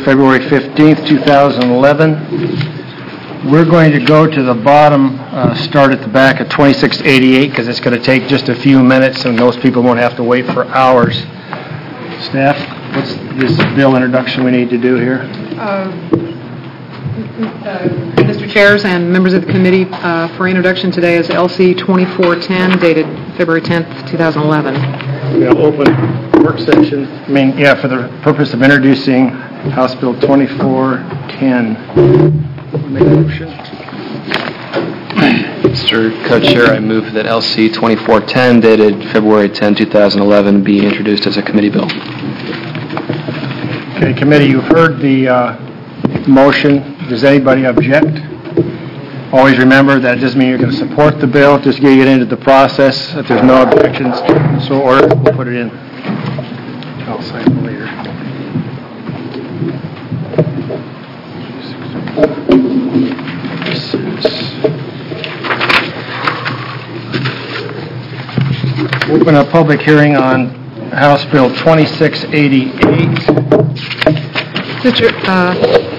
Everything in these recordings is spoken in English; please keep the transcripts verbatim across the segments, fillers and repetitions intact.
February fifteenth, two thousand eleven. We're going to go to the bottom, uh, start at the back of twenty-six eighty-eight, because it's going to take just a few minutes, and those people won't have to wait for hours. Staff, what's this bill introduction we need to do here? Uh, uh, Mister Chairs and members of the committee, uh, for introduction today is L C twenty-four ten, dated February tenth, two thousand eleven. We'll open work session. I mean, yeah, for the purpose of introducing House Bill twenty-four ten. Make a motion. Mister Co-Chair, I move that L C twenty-four ten, dated February tenth, two thousand eleven, be introduced as a committee bill. Okay, committee, you've heard the uh, motion. Does anybody object? Always remember that doesn't mean you're going to support the bill. Just get it into the process. If there's no objections, so order, we'll put it in. I'll sign it later. Open a public hearing on House Bill twenty-six eighty-eight. Mister Uh,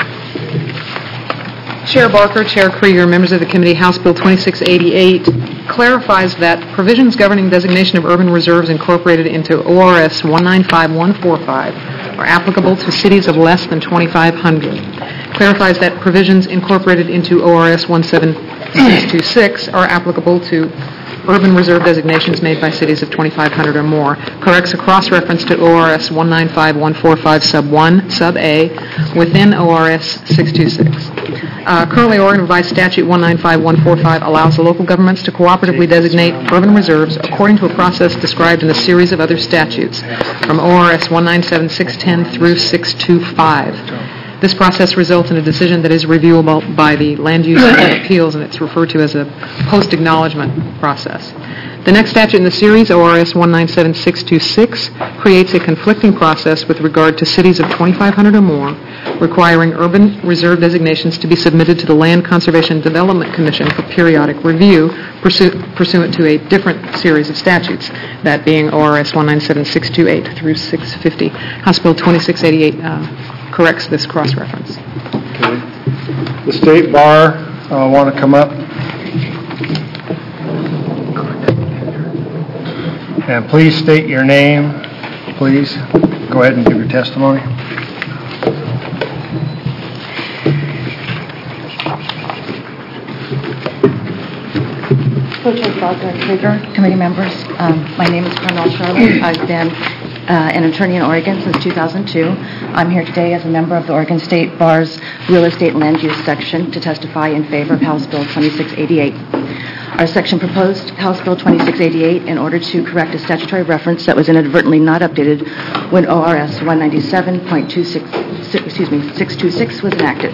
Chair Barker, Chair Krieger, members of the committee, House Bill twenty-six eighty-eight clarifies that provisions governing designation of urban reserves incorporated into O R S one nine five one four five are applicable to cities of less than twenty-five hundred. Clarifies that provisions incorporated into O R S one seven six two six are applicable to urban reserve designations made by cities of twenty-five hundred or more. Corrects a cross-reference to O R S one nine five one four five sub one, sub A, within O R S six two six. Uh, currently, Oregon Revised Statute one nine five one four five allows the local governments to cooperatively designate urban reserves according to a process described in a series of other statutes, from O R S one nine seven six ten through six two five. This process results in a decision that is reviewable by the Land Use Board of Appeals, and it's referred to as a post-acknowledgement process. The next statute in the series, O R S one nine seven six two six, creates a conflicting process with regard to cities of twenty-five hundred or more, requiring urban reserve designations to be submitted to the Land Conservation and Development Commission for periodic review pursu- pursuant to a different series of statutes, that being O R S one nine seven six two eight through six fifty. House Bill twenty-six eighty-eight uh, corrects this cross-reference. Okay. The State Bar uh, want to come up. And please state your name, please. Go ahead and give your testimony. Co-Chair Barker and Krieger, committee members, um, my name is Carmel Charlotte. I've been uh, an attorney in Oregon since two thousand two. I'm here today as a member of the Oregon State Bar's Real Estate Land Use section to testify in favor of House Bill twenty-six eighty-eight. Our section proposed House Bill twenty-six eighty-eight in order to correct a statutory reference that was inadvertently not updated when O R S one ninety-seven point two six, excuse me, six two six was enacted.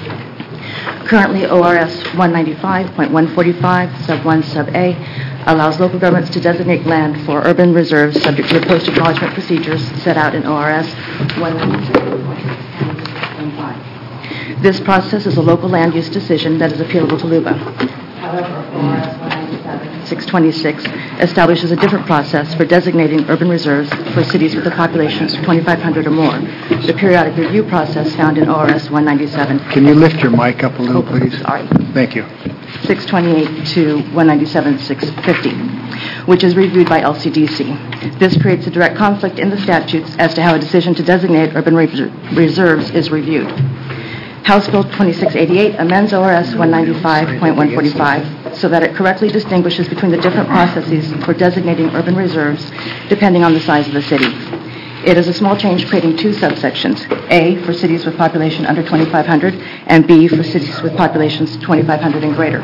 Currently, O R S one ninety-five point one forty-five, sub one, sub A, allows local governments to designate land for urban reserves subject to the post-acknowledgement procedures set out in O R S one ninety-seven point ten five. This process is a local land use decision that is appealable to L U B A. However, O R S one ninety-seven point six twenty-six establishes a different process for designating urban reserves for cities with a population of twenty-five hundred or more. The periodic review process found in O R S one ninety-seven. Can you lift your mic up a little, please? Sorry. Thank you. six twenty-eight to one ninety-seven six fifty, which is reviewed by L C D C. This creates a direct conflict in the statutes as to how a decision to designate urban re- reserves is reviewed. House Bill twenty-six eighty-eight amends O R S one ninety-five point one forty-five so that it correctly distinguishes between the different processes for designating urban reserves depending on the size of the city. It is a small change creating two subsections, A, for cities with population under twenty-five hundred, and B, for cities with populations twenty-five hundred and greater.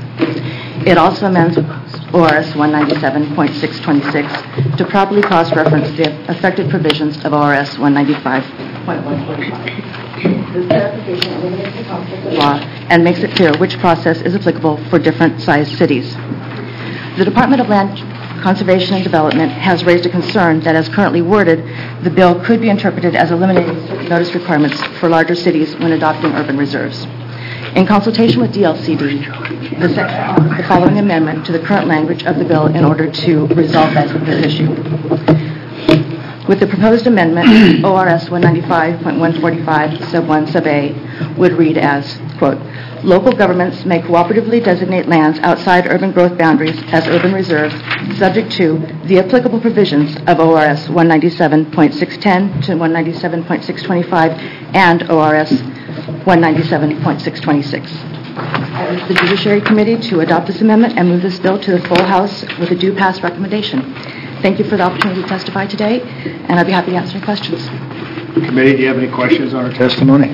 It also amends O R S one ninety-seven point six twenty-six to properly cross-reference the affected provisions of O R S one ninety-five point one forty-five. This clarification eliminates the conflict of law and makes it clear which process is applicable for different sized cities. The Department of Land Conservation and Development has raised a concern that, as currently worded, the bill could be interpreted as eliminating certain notice requirements for larger cities when adopting urban reserves. In consultation with D L C D, the section offers the following amendment to the current language of the bill in order to resolve this issue. With the proposed amendment, O R S one ninety-five point one forty-five, sub one, sub A, would read as, quote, "Local governments may cooperatively designate lands outside urban growth boundaries as urban reserves, subject to the applicable provisions of O R S one ninety-seven point six ten to one ninety-seven point six twenty-five and O R S one ninety-seven point six twenty-six. I urge the Judiciary Committee to adopt this amendment and move this bill to the full House with a due pass recommendation. Thank you for the opportunity to testify today, and I'd be happy to answer any questions. Committee, do you have any questions on our testimony?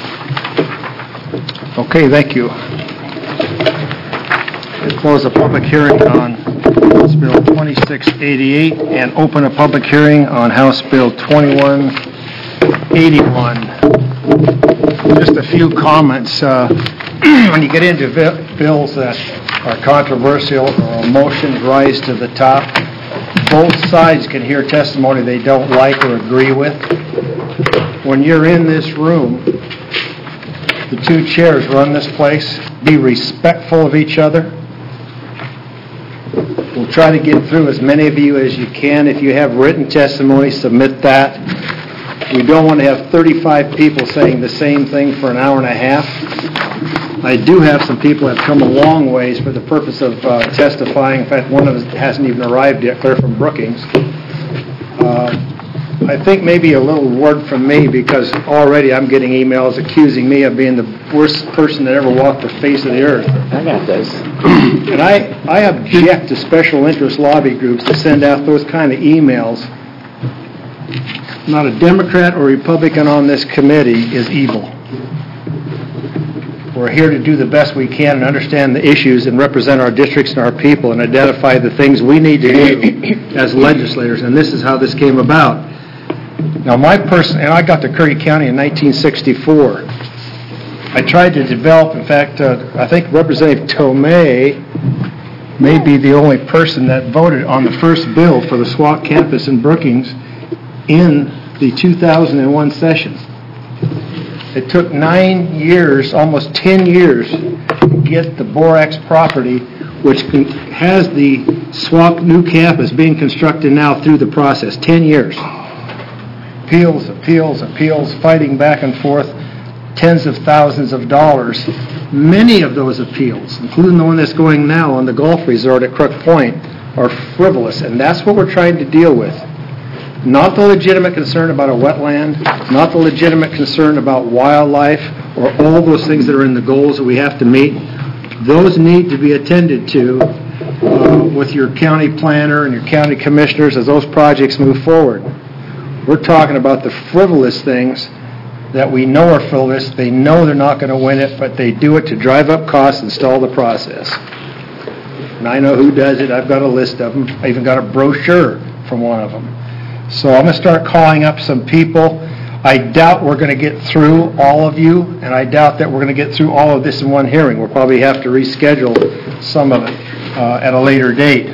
Okay, thank you. We'll close the public hearing on House Bill twenty-six eighty-eight and open a public hearing on House Bill twenty-one eighty-one. Just a few comments. Uh, when you get into vi- bills that are controversial or emotions rise to the top, both sides can hear testimony they don't like or agree with. When you're in this room, the two chairs run this place. Be respectful of each other. We'll try to get through as many of you as you can. If you have written testimony, submit that. We don't want to have thirty-five people saying the same thing for an hour and a half. I do have some people that have come a long ways for the purpose of uh, testifying. In fact, one of them hasn't even arrived yet, clear from Brookings. Uh, I think maybe a little word from me, because already I'm getting emails accusing me of being the worst person that ever walked the face of the earth. I got this. And I, I object to special interest lobby groups that send out those kind of emails. Not a Democrat or Republican on this committee is evil. We're here to do the best we can and understand the issues and represent our districts and our people and identify the things we need to do as legislators. And this is how this came about. Now, my person, and I got to Curry County in nineteen sixty-four. I tried to develop, in fact, uh, I think Representative Tomei may be the only person that voted on the first bill for the S W A C campus in Brookings in the two thousand one session. It took nine years, almost ten years, to get the Borax property, which has the S W A C new campus being constructed now, through the process. Ten years. Appeals, appeals, appeals, fighting back and forth, tens of thousands of dollars. Many of those appeals, including the one that's going now on the golf resort at Crook Point, are frivolous, and that's what we're trying to deal with. Not the legitimate concern about a wetland, not the legitimate concern about wildlife, or all those things that are in the goals that we have to meet. Those need to be attended to uh, with your county planner and your county commissioners as those projects move forward. We're talking about the frivolous things that we know are frivolous. They know they're not going to win it, but they do it to drive up costs and stall the process. And I know who does it. I've got a list of them. I even got a brochure from one of them. So I'm going to start calling up some people. I doubt we're going to get through all of you, and I doubt that we're going to get through all of this in one hearing. We'll probably have to reschedule some of it uh, at a later date.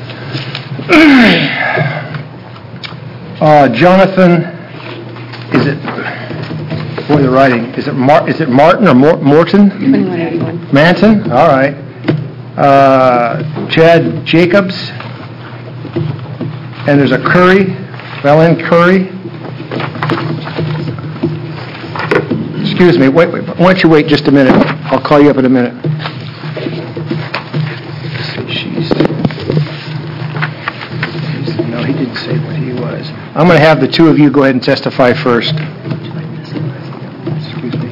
Uh, Jonathan, is it, boy, the writing, is it Mar- is it Martin or Mor- Morton? twenty-one eighty-one. Manton, all right. Uh, Chad Jacobs, and there's a Curry, Ellen Curry. Excuse me, wait, wait, why don't you wait just a minute? I'll call you up in a minute. She's, no, he didn't say what he was. I'm going to have the two of you go ahead and testify first. Excuse me.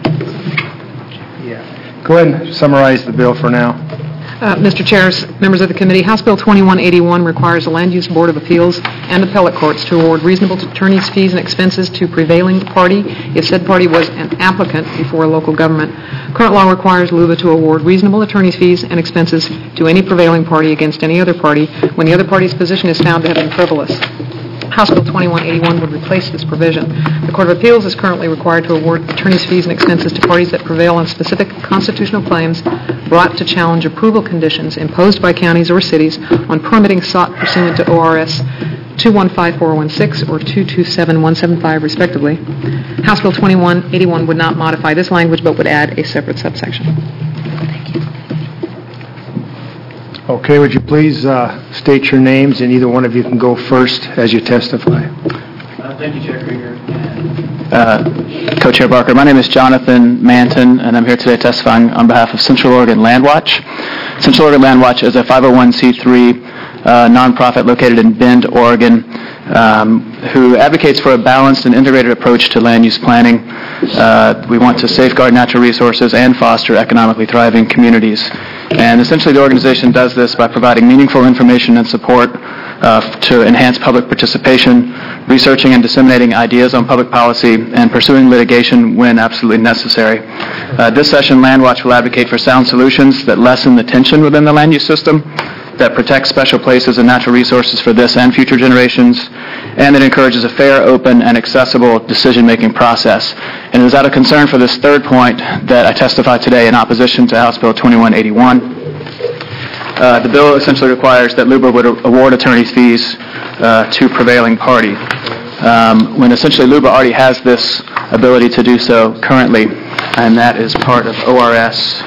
Yeah. Go ahead and summarize the bill for now. Uh, Mister Chair, members of the committee, House Bill twenty-one eighty-one requires the Land Use Board of Appeals and appellate courts to award reasonable attorney's fees and expenses to prevailing party if said party was an applicant before a local government. Current law requires L U B A to award reasonable attorney's fees and expenses to any prevailing party against any other party when the other party's position is found to have been frivolous. House Bill twenty-one eighty-one would replace this provision. The Court of Appeals is currently required to award attorney's fees and expenses to parties that prevail on specific constitutional claims brought to challenge approval conditions imposed by counties or cities on permitting sought pursuant to O R S two one five four one six or two two seven one seven five, respectively. House Bill twenty-one eighty-one would not modify this language but would add a separate subsection. Okay, would you please uh, state your names, and either one of you can go first as you testify. Uh, thank you, Chair Krieger. Uh, Co-Chair Barker, my name is Jonathan Manton, and I'm here today testifying on behalf of Central Oregon Land Watch. Central Oregon Land Watch is a five oh one c three uh, nonprofit located in Bend, Oregon, um, who advocates for a balanced and integrated approach to land use planning. Uh, we want to safeguard natural resources and foster economically thriving communities. And essentially the organization does this by providing meaningful information and support uh, to enhance public participation, researching and disseminating ideas on public policy, and pursuing litigation when absolutely necessary. Uh, this session, Land Watch will advocate for sound solutions that lessen the tension within the land use system, that protects special places and natural resources for this and future generations, and that encourages a fair, open, and accessible decision-making process. And it is out of concern for this third point that I testify today in opposition to House Bill twenty-one eighty-one. Uh, the bill essentially requires that LUBA would award attorney's fees uh, to prevailing party, um, when essentially LUBA already has this ability to do so currently, and that is part of O R S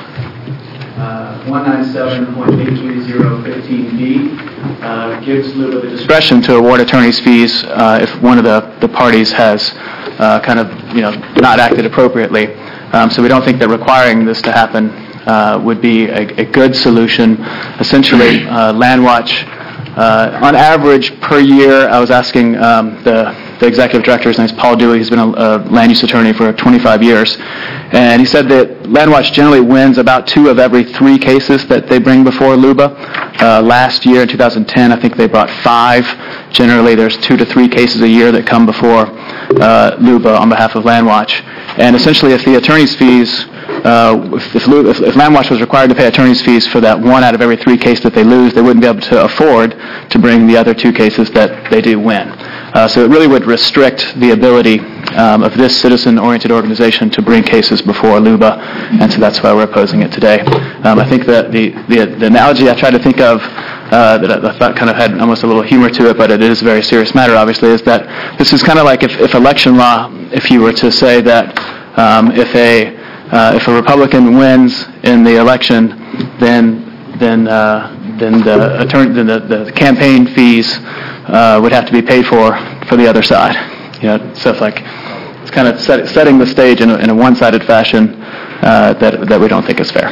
Uh, one ninety-seven point eight three zero fifteen B uh, gives LUBA the discretion to award attorney's fees uh, if one of the, the parties has uh, kind of, you know, not acted appropriately. Um, so we don't think that requiring this to happen uh, would be a, a good solution. Essentially, uh, Land Watch, uh, on average per year, I was asking um, the The executive director, his name is Paul Dewey, he's been a, a land use attorney for twenty-five years, and he said that Land Watch generally wins about two of every three cases that they bring before LUBA. Uh, last year, in two thousand ten, I think they brought five. Generally, there's two to three cases a year that come before uh, LUBA on behalf of Land Watch. And essentially, if the attorney's fees, uh, if, if, if, if Land Watch was required to pay attorney's fees for that one out of every three cases that they lose, they wouldn't be able to afford to bring the other two cases that they do win. Uh, so it really would restrict the ability um, of this citizen-oriented organization to bring cases before LUBA, and so that's why we're opposing it today. Um, I think that the, the, the analogy I tried to think of uh, that I thought kind of had almost a little humor to it, but it is a very serious matter, obviously, is that this is kind of like if, if election law, if you were to say that um, if a uh, if a Republican wins in the election, then then uh, then the attorney, then the, the campaign fees Uh, would have to be paid for for the other side. You know, so it's like it's kind of set, setting the stage in a, in a one-sided fashion uh, that that we don't think is fair.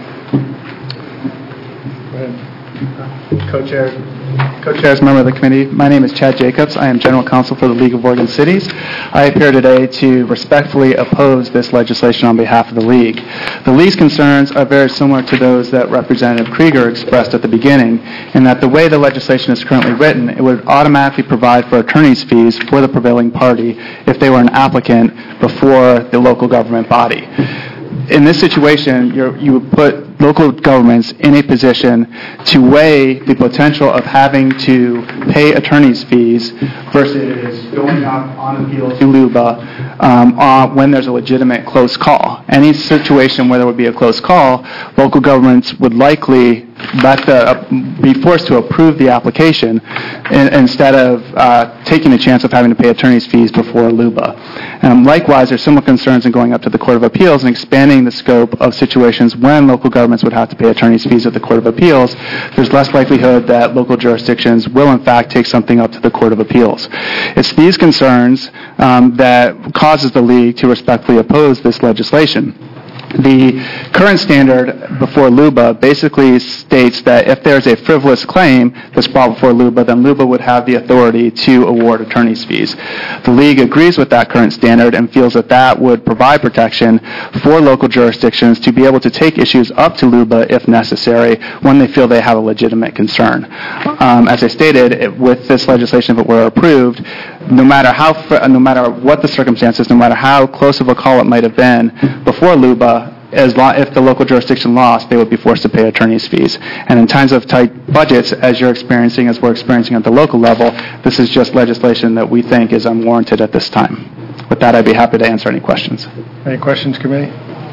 Co-chair, co-chairs, member of the committee. My name is Chad Jacobs. I am general counsel for the League of Oregon Cities. I appear today to respectfully oppose this legislation on behalf of the League. The League's concerns are very similar to those that Representative Krieger expressed at the beginning, in that the way the legislation is currently written, it would automatically provide for attorney's fees for the prevailing party if they were an applicant before the local government body. In this situation, you're, you would put local governments in a position to weigh the potential of having to pay attorney's fees versus going up on appeal to LUBA um, uh, when there's a legitimate close call. Any situation where there would be a close call, local governments would likely let the, uh, be forced to approve the application in, instead of uh, taking a chance of having to pay attorney's fees before LUBA. Um, likewise, there's similar concerns in going up to the Court of Appeals and expanding the scope of situations when local governments would have to pay attorney's fees at the Court of Appeals. There's less likelihood that local jurisdictions will, in fact, take something up to the Court of Appeals. It's these concerns um, that causes the League to respectfully oppose this legislation. The current standard before LUBA basically states that if there's a frivolous claim that's brought before LUBA, then LUBA would have the authority to award attorney's fees. The League agrees with that current standard and feels that that would provide protection for local jurisdictions to be able to take issues up to LUBA if necessary when they feel they have a legitimate concern. Um, as I stated, it, with this legislation, if it were approved, no matter how, no matter what the circumstances, no matter how close of a call it might have been before LUBA, as long, if the local jurisdiction lost, they would be forced to pay attorney's fees. And in times of tight budgets, as you're experiencing, as we're experiencing at the local level, this is just legislation that we think is unwarranted at this time. With that, I'd be happy to answer any questions. Any questions, committee?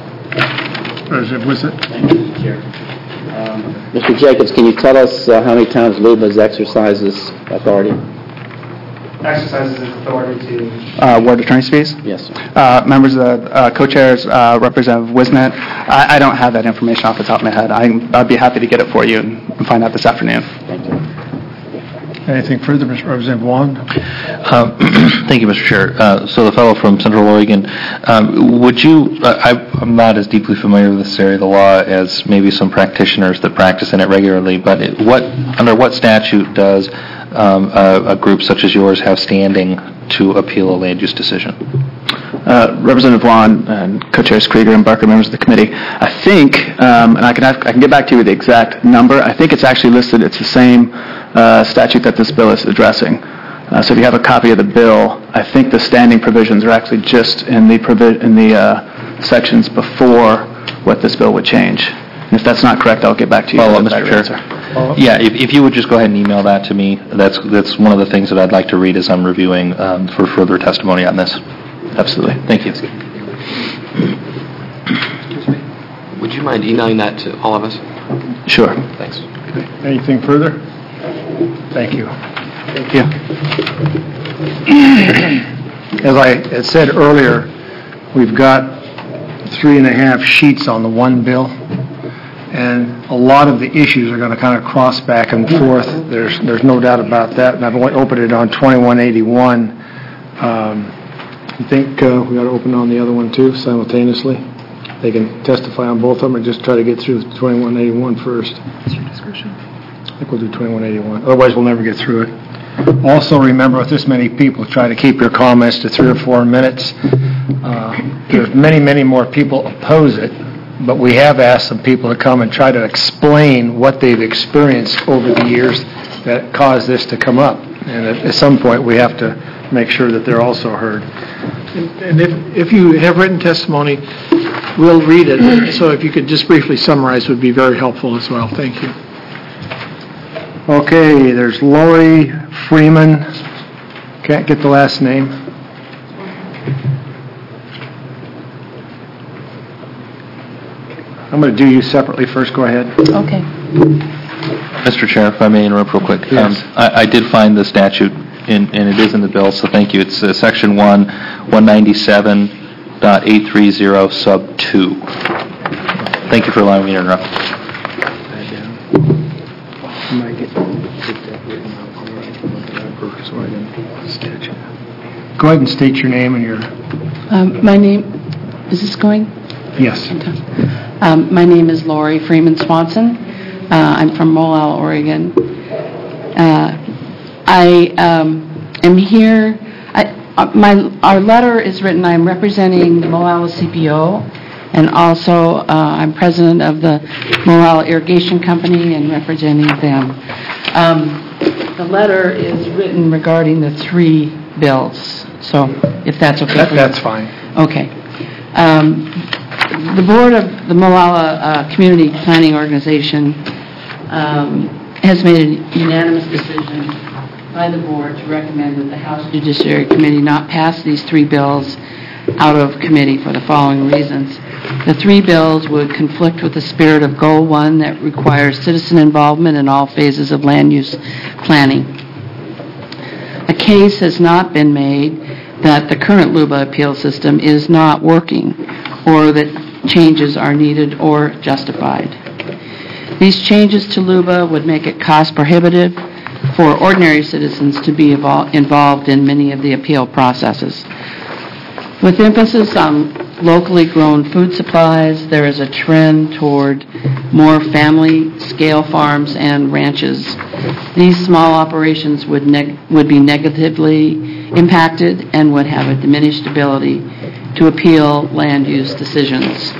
Or is it, was it? Thank you, Mister Chair. Um, Mister Jacobs, can you tell us uh, how many times LUBA has exercised this authority? exercises its authority to uh, award attorney's fees. Yes, sir. Uh, Members of the uh, co-chairs, uh, Representative Wisnet, I I don't have that information off the top of my head. I'm- I'd be happy to get it for you and find out this afternoon. Thank you. Anything further, Mister Representative Wong? Um, Thank you, Mister Chair. Uh, So the fellow from Central Oregon, um, would you, uh, I- I'm not as deeply familiar with this area of the law as maybe some practitioners that practice in it regularly, but it- what, under what statute does um, a a group such as yours have standing to appeal a land use decision? Uh, Representative Vaughn and Co-Chairs Krieger and Barker, members of the committee, I think, um, and I can have, I can get back to you with the exact number. I think it's actually listed. It's the same uh, statute that this bill is addressing. Uh, so if you have a copy of the bill, I think the standing provisions are actually just in the provi- in the uh, sections before what this bill would change. And if that's not correct, I'll get back to you. Follow up, with a Mister better Chair. answer. Yeah, if if you would just go ahead and email that to me, that's that's one of the things that I'd like to read as I'm reviewing um, for further testimony on this. Absolutely. Thank you. Would you mind emailing that to all of us? Sure. Thanks. Anything further? Thank you. Thank you. As I had said earlier, we've got three and a half sheets on the one bill, and a lot of the issues are going to kind of cross back and forth. There's there's no doubt about that, and I've only opened it on twenty-one eighty-one. Um, you think uh, we ought to open on the other one too simultaneously? They can testify on both of them, or just try to get through twenty-one eighty-one first? What's your discretion? I think we'll do twenty-one eighty-one. Otherwise, we'll never get through it. Also, remember, with this many people, try to keep your comments to three or four minutes. Uh, There's many, many more people oppose it, but we have asked some people to come and try to explain what they've experienced over the years that caused this to come up. And at at some point, we have to make sure that they're also heard. And if, if you have written testimony, we'll read it. So if you could just briefly summarize would be very helpful as well. Thank you. Okay, there's Lori Freeman. Can't get the last name. I'm going to do you separately first. Go ahead. Okay. Mister Chair, if I may interrupt real quick. Yes. Um, I I did find the statute, in- and it is in the bill, so thank you. It's uh, Section one, one ninety-seven dot eight thirty sub two. Thank you for allowing me to interrupt. Go ahead and state your name and your, Um, My name, is this going? yes. Um, My name is Lori Freeman Swanson. Uh, I'm from Molisle, Oregon. Uh, I um, am here, I- uh, my, our letter is written, I'm representing the Molisle C P O, and also uh, I'm president of the Molisle Irrigation Company and representing them. Um, The letter is written regarding the three bills, so if that's okay That- for you. That's fine. Okay. Um, The board of the Molalla uh, Community Planning Organization um, has made a unanimous decision by the board to recommend that the House Judiciary Committee not pass these three bills out of committee for the following reasons. The three bills would conflict with the spirit of Goal one that requires citizen involvement in all phases of land use planning. A case has not been made that the current LUBA appeal system is not working or that changes are needed or justified. These changes to LUBA would make it cost prohibitive for ordinary citizens to be evol- involved in many of the appeal processes. With emphasis on locally grown food supplies, there is a trend toward more family-scale farms and ranches. These small operations would neg- would be negatively impacted and would have a diminished ability to appeal land use decisions.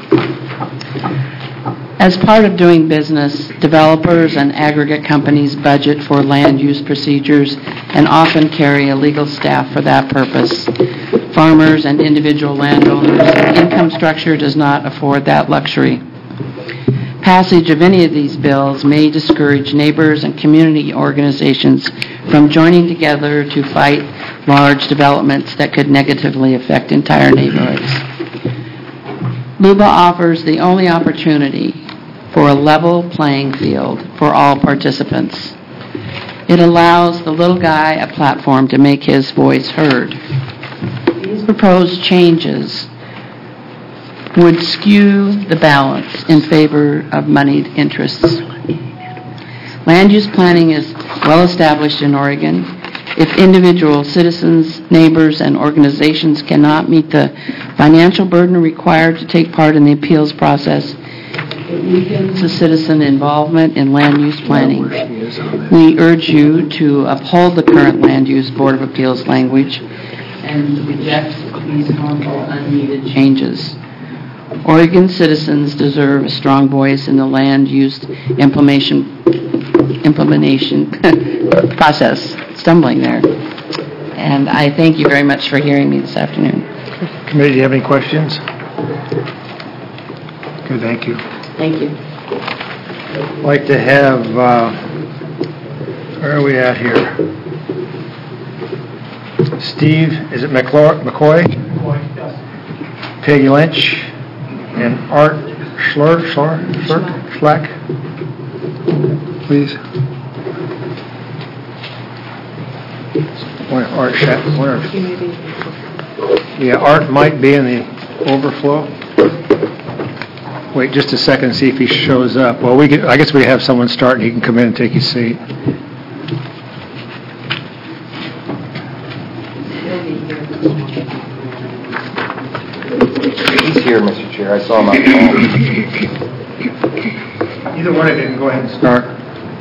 As part of doing business, developers and aggregate companies budget for land use procedures and often carry a legal staff for that purpose. Farmers and individual landowners' income structure does not afford that luxury. Passage of any of these bills may discourage neighbors and community organizations from joining together to fight large developments that could negatively affect entire neighborhoods. LUBA offers the only opportunity for a level playing field for all participants. It allows the little guy a platform to make his voice heard. These proposed changes would skew the balance in favor of moneyed interests. Land use planning is well established in Oregon. If individual citizens, neighbors, and organizations cannot meet the financial burden required to take part in the appeals process, it weakens the citizen involvement in land use planning. We urge you to uphold the current Land Use Board of Appeals language and reject these harmful, unneeded changes. Oregon citizens deserve a strong voice in the land use implementation implementation process. Stumbling there. And I thank you very much for hearing me this afternoon. Committee, do you have any questions? Good, thank you. Thank you. I'd like to have, uh, where are we at here? Steve, is it McCloy? McCoy? McCoy, yes. Peggy Lynch and Art Schlur, Schlur, Schlur, Schlack, please. Where Art, where? Yeah, Art might be in the overflow. Wait just a second and see if he shows up. Well, we could, I guess we have someone start and he can come in and take his seat. He's here, Mister Chair. I saw him on the phone. Either one of you can go ahead and start.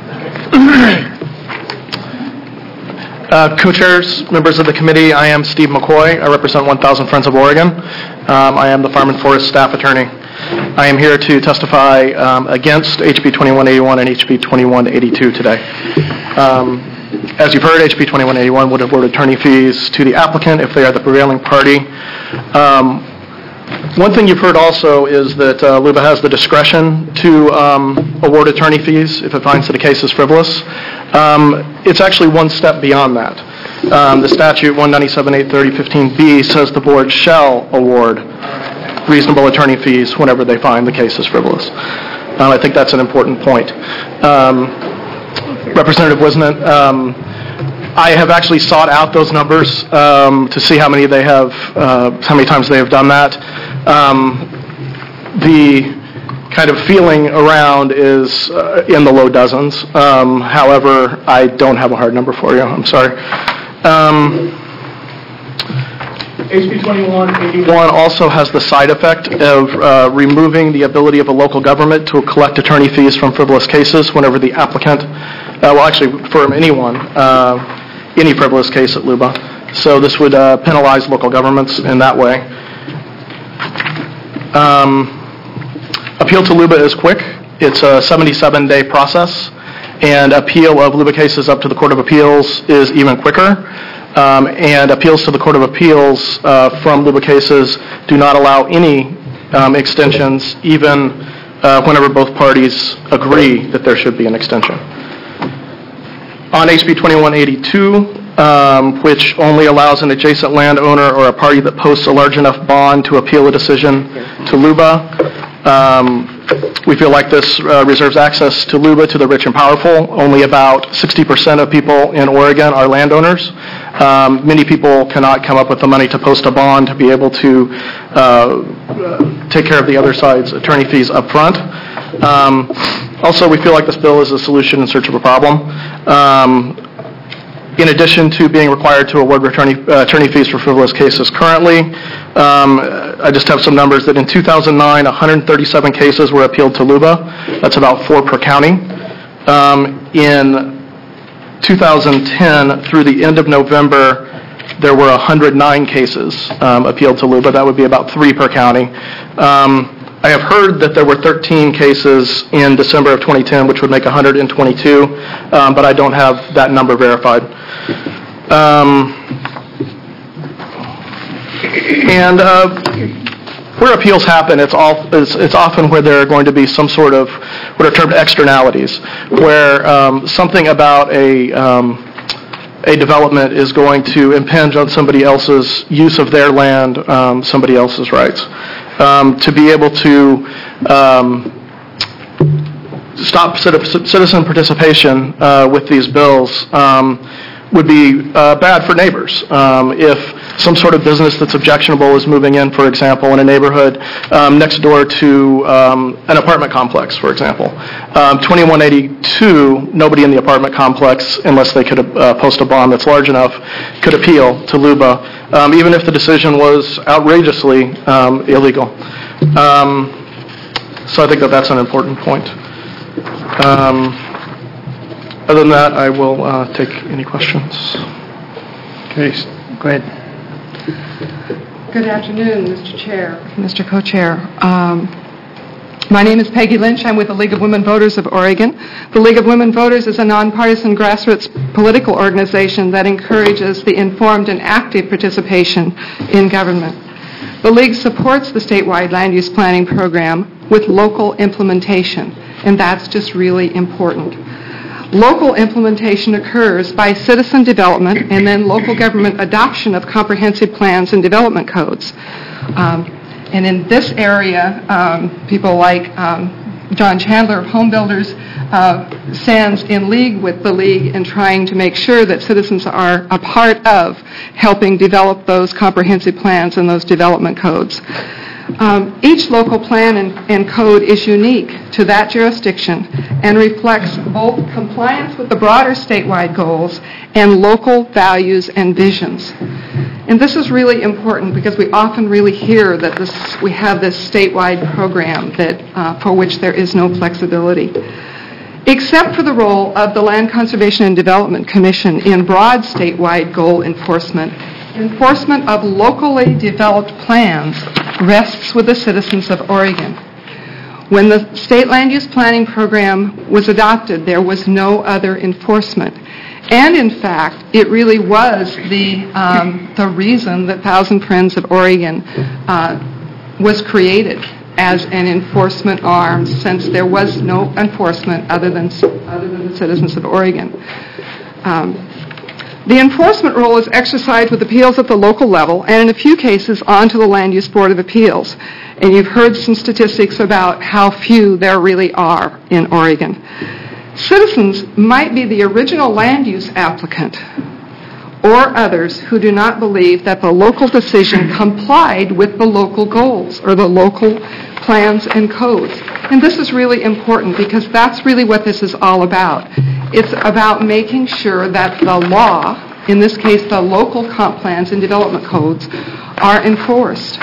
Uh, co-chairs, members of the committee, I am Steve McCoy. I represent one thousand Friends of Oregon. Um, I am the Farm and Forest staff attorney. I am here to testify um, against H B twenty-one eighty-one and H B twenty-one eighty-two today. Um, as you've heard, H B twenty-one eighty-one would award attorney fees to the applicant if they are the prevailing party. Um, One thing you've heard also is that uh, LUBA has the discretion to um, award attorney fees if it finds that a case is frivolous. Um, it's actually one step beyond that. Um, the statute one ninety-seven eight thirty fifteen B says the board shall award reasonable attorney fees whenever they find the case is frivolous. Um, I think that's an important point. Um, Representative Wisnant, um, I have actually sought out those numbers um, to see how many they have, uh, how many times they have done that. Um, the kind of feeling around is uh, in the low dozens. Um, however, I don't have a hard number for you. I'm sorry. Um, H B twenty-one eighty-one also has the side effect of uh, removing the ability of a local government to collect attorney fees from frivolous cases whenever the applicant, uh, well, actually, for anyone, uh, any frivolous case at LUBA. So this would uh, penalize local governments in that way. Um, appeal to LUBA is quick. It's a seventy-seven day process, and appeal of LUBA cases up to the Court of Appeals is even quicker. Um, and appeals to the Court of Appeals uh, from LUBA cases do not allow any um, extensions, even uh, whenever both parties agree that there should be an extension. On H B twenty-one eighty-two, um, which only allows an adjacent landowner or a party that posts a large enough bond to appeal a decision to LUBA, um, we feel like this uh, reserves access to LUBA to the rich and powerful. Only about sixty percent of people in Oregon are landowners. Um, many people cannot come up with the money to post a bond to be able to uh, take care of the other side's attorney fees up front. Um, also, we feel like this bill is a solution in search of a problem. Um, in addition to being required to award attorney, uh, attorney fees for frivolous cases currently, um, I just have some numbers that in two thousand nine, one hundred thirty-seven cases were appealed to LUBA. That's about four per county. Um, in two thousand ten, through the end of November, there were one hundred nine cases um, appealed to LUBA. That would be about three per county. Um, I have heard that there were thirteen cases in December of twenty ten, which would make one hundred twenty-two, um, but I don't have that number verified. Um, and uh, where appeals happen, it's, all, it's, it's often where there are going to be some sort of what are termed externalities, where um, something about a um, a development is going to impinge on somebody else's use of their land, um, somebody else's rights. Um, to be able to um, stop citi- citizen participation uh, with these bills um, would be uh, bad for neighbors. Um, if some sort of business that's objectionable is moving in, for example, in a neighborhood um, next door to um, an apartment complex, for example. Um, twenty-one eighty-two, nobody in the apartment complex, unless they could uh, post a bond that's large enough, could appeal to L U B A, um, even if the decision was outrageously um, illegal. Um, so I think that that's an important point. Um, Other than that, I will uh, take any questions. Okay, go ahead. Good afternoon, Mister Chair, Mister Co-Chair. Um, my name is Peggy Lynch. I'm with the League of Women Voters of Oregon. The League of Women Voters is a nonpartisan grassroots political organization that encourages the informed and active participation in government. The League supports the statewide land use planning program with local implementation, and that's just really important. Local implementation occurs by citizen development and then local government adoption of comprehensive plans and development codes. Um, and in this area, um, people like um, John Chandler of Home Builders uh, stands in league with the League in trying to make sure that citizens are a part of helping develop those comprehensive plans and those development codes. Um, each local plan and, and code is unique to that jurisdiction and reflects both compliance with the broader statewide goals and local values and visions. And this is really important because we often really hear that this, we have this statewide program that, uh, for which there is no flexibility. Except for the role of the Land Conservation and Development Commission in broad statewide goal enforcement, enforcement of locally developed plans rests with the citizens of Oregon. When the state land use planning program was adopted, there was no other enforcement. And in fact, it really was the, um, the reason that Thousand Friends of Oregon uh, was created as an enforcement arm, since there was no enforcement other than, other than the citizens of Oregon. Um, The enforcement role is exercised with appeals at the local level and in a few cases onto the Land Use Board of Appeals. And you've heard some statistics about how few there really are in Oregon. Citizens might be the original land use applicant or others who do not believe that the local decision complied with the local goals or the local plans and codes. And this is really important because that's really what this is all about. It's about making sure that the law, in this case the local comp plans and development codes, are enforced.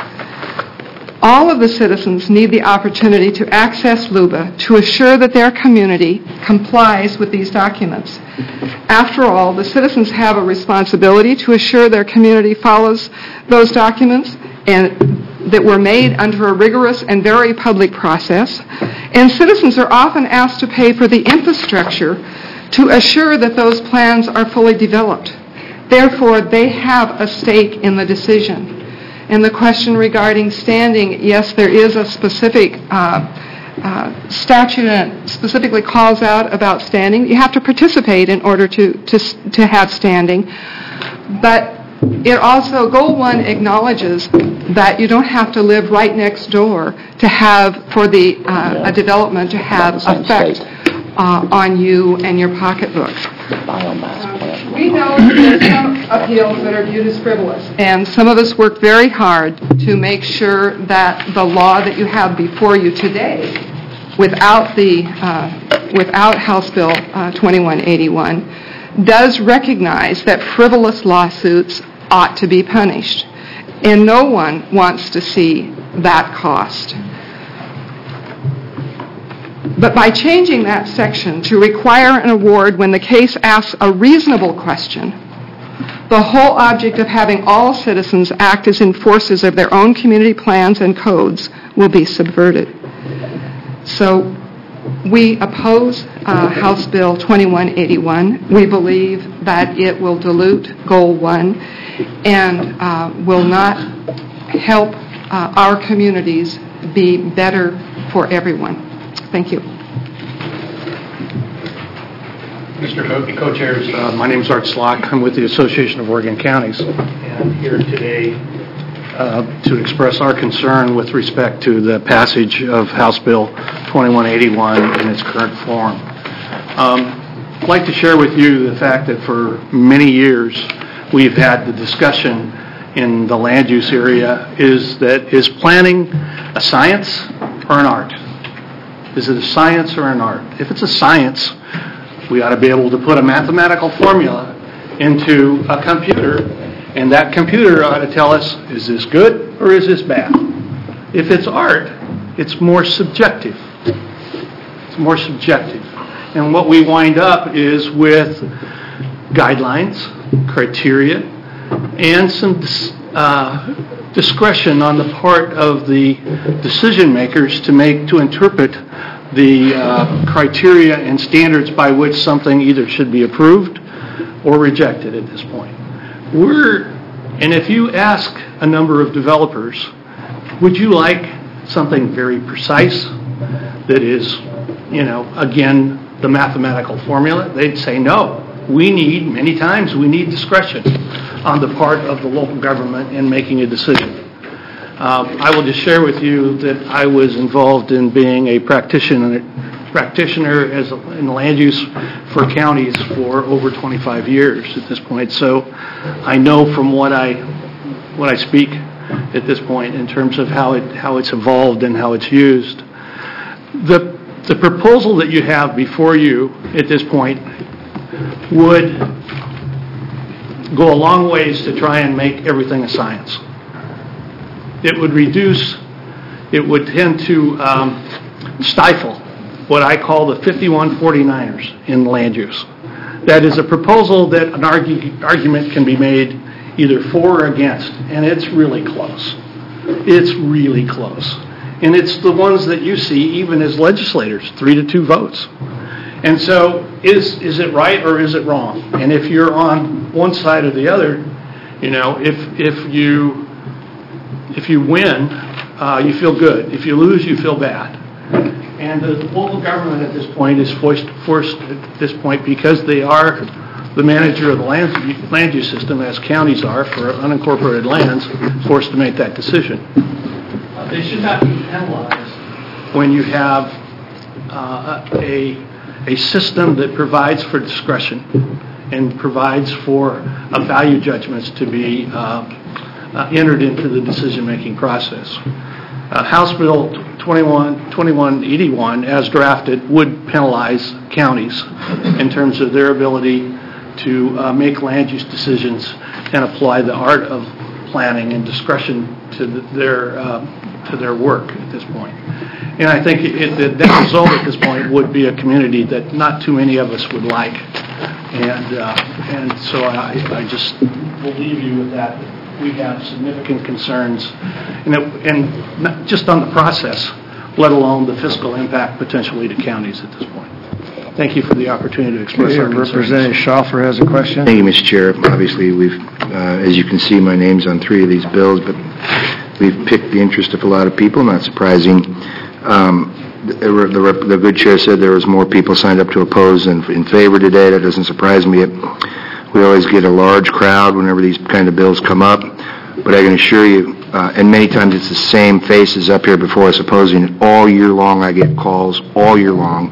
All of the citizens need the opportunity to access L U B A to assure that their community complies with these documents. After all, the citizens have a responsibility to assure their community follows those documents and that were made under a rigorous and very public process. And citizens are often asked to pay for the infrastructure to assure that those plans are fully developed. Therefore, they have a stake in the decision. And the question regarding standing, yes, there is a specific uh, uh, statute that specifically calls out about standing. You have to participate in order to, to, to have standing. But it also, Goal one acknowledges that you don't have to live right next door to have, for the uh, a development to have effect uh, on you and your pocketbooks. Uh, we know that there are some appeals that are viewed as frivolous, and some of us work very hard to make sure that the law that you have before you today, without the uh, without House Bill uh, twenty-one eighty-one, does recognize that frivolous lawsuits ought to be punished. And no one wants to see that cost. But by changing that section to require an award when the case asks a reasonable question, the whole object of having all citizens act as enforcers of their own community plans and codes will be subverted. So we oppose uh, House Bill twenty-one eighty-one. We believe that it will dilute Goal one and uh, will not help uh, our communities be better for everyone. Thank you. Mister Co- Co-Chairs, uh, my name is Art Slock. I'm with the Association of Oregon Counties, and I'm here today uh, to express our concern with respect to the passage of House Bill twenty-one eighty-one in its current form. Um, I'd like to share with you the fact that for many years we've had the discussion in the land use area is that is planning a science or an art? Is it a science or an art? If it's a science, we ought to be able to put a mathematical formula into a computer, and that computer ought to tell us, is this good or is this bad? If it's art, it's more subjective. It's more subjective. And what we wind up is with guidelines, criteria, and some uh, discretion on the part of the decision makers to make, to interpret the uh, criteria and standards by which something either should be approved or rejected at this point. We're, and if you ask a number of developers, would you like something very precise that is, you know, again, the mathematical formula? They'd say no. We need, many times, we need discretion on the part of the local government in making a decision. Uh, I will just share with you that I was involved in being a practitioner, practitioner as a, in land use for counties for over twenty-five years at this point. So I know from what I what I speak at this point in terms of how it how it's evolved and how it's used. The the proposal that you have before you at this point would go a long ways to try and make everything a science. It would reduce, it would tend to um, stifle what I call the fifty-one forty-niners in land use. That is a proposal that an argue, argument can be made either for or against, and it's really close. It's really close. And it's the ones that you see even as legislators, three to two votes. And so is is it right or is it wrong? And if you're on one side or the other, you know, if if you if you win, uh, you feel good. If you lose, you feel bad. And the local government at this point is forced, forced at this point, because they are the manager of the land, land use system, as counties are for unincorporated lands, forced to make that decision. Uh, they should not be penalized when you have uh, a a system that provides for discretion and provides for uh, value judgments to be uh, uh, entered into the decision-making process. Uh, House Bill twenty-one eighty-one, as drafted, would penalize counties in terms of their ability to uh, make land use decisions and apply the art of planning and discretion to the, their uh, to their work at this point. And I think it, the net result at this point would be a community that not too many of us would like. And uh, and so I, I just will leave you with that. We have significant concerns, and, it, and not just on the process, let alone the fiscal impact potentially to counties at this point. Thank you for the opportunity to express Okay, our concerns. Representative Schaffer has a question. Thank you, Mister Chair. Obviously, we've, uh, as you can see, my name's on three of these bills, but we've picked the interest of a lot of people, not surprising. Um, the, the, the good chair said there was more people signed up to oppose than in favor today. That doesn't surprise me. It, we always get a large crowd whenever these kind of bills come up, but I can assure you, uh, and many times it's the same faces up here before us opposing it. All year long I get calls, all year long,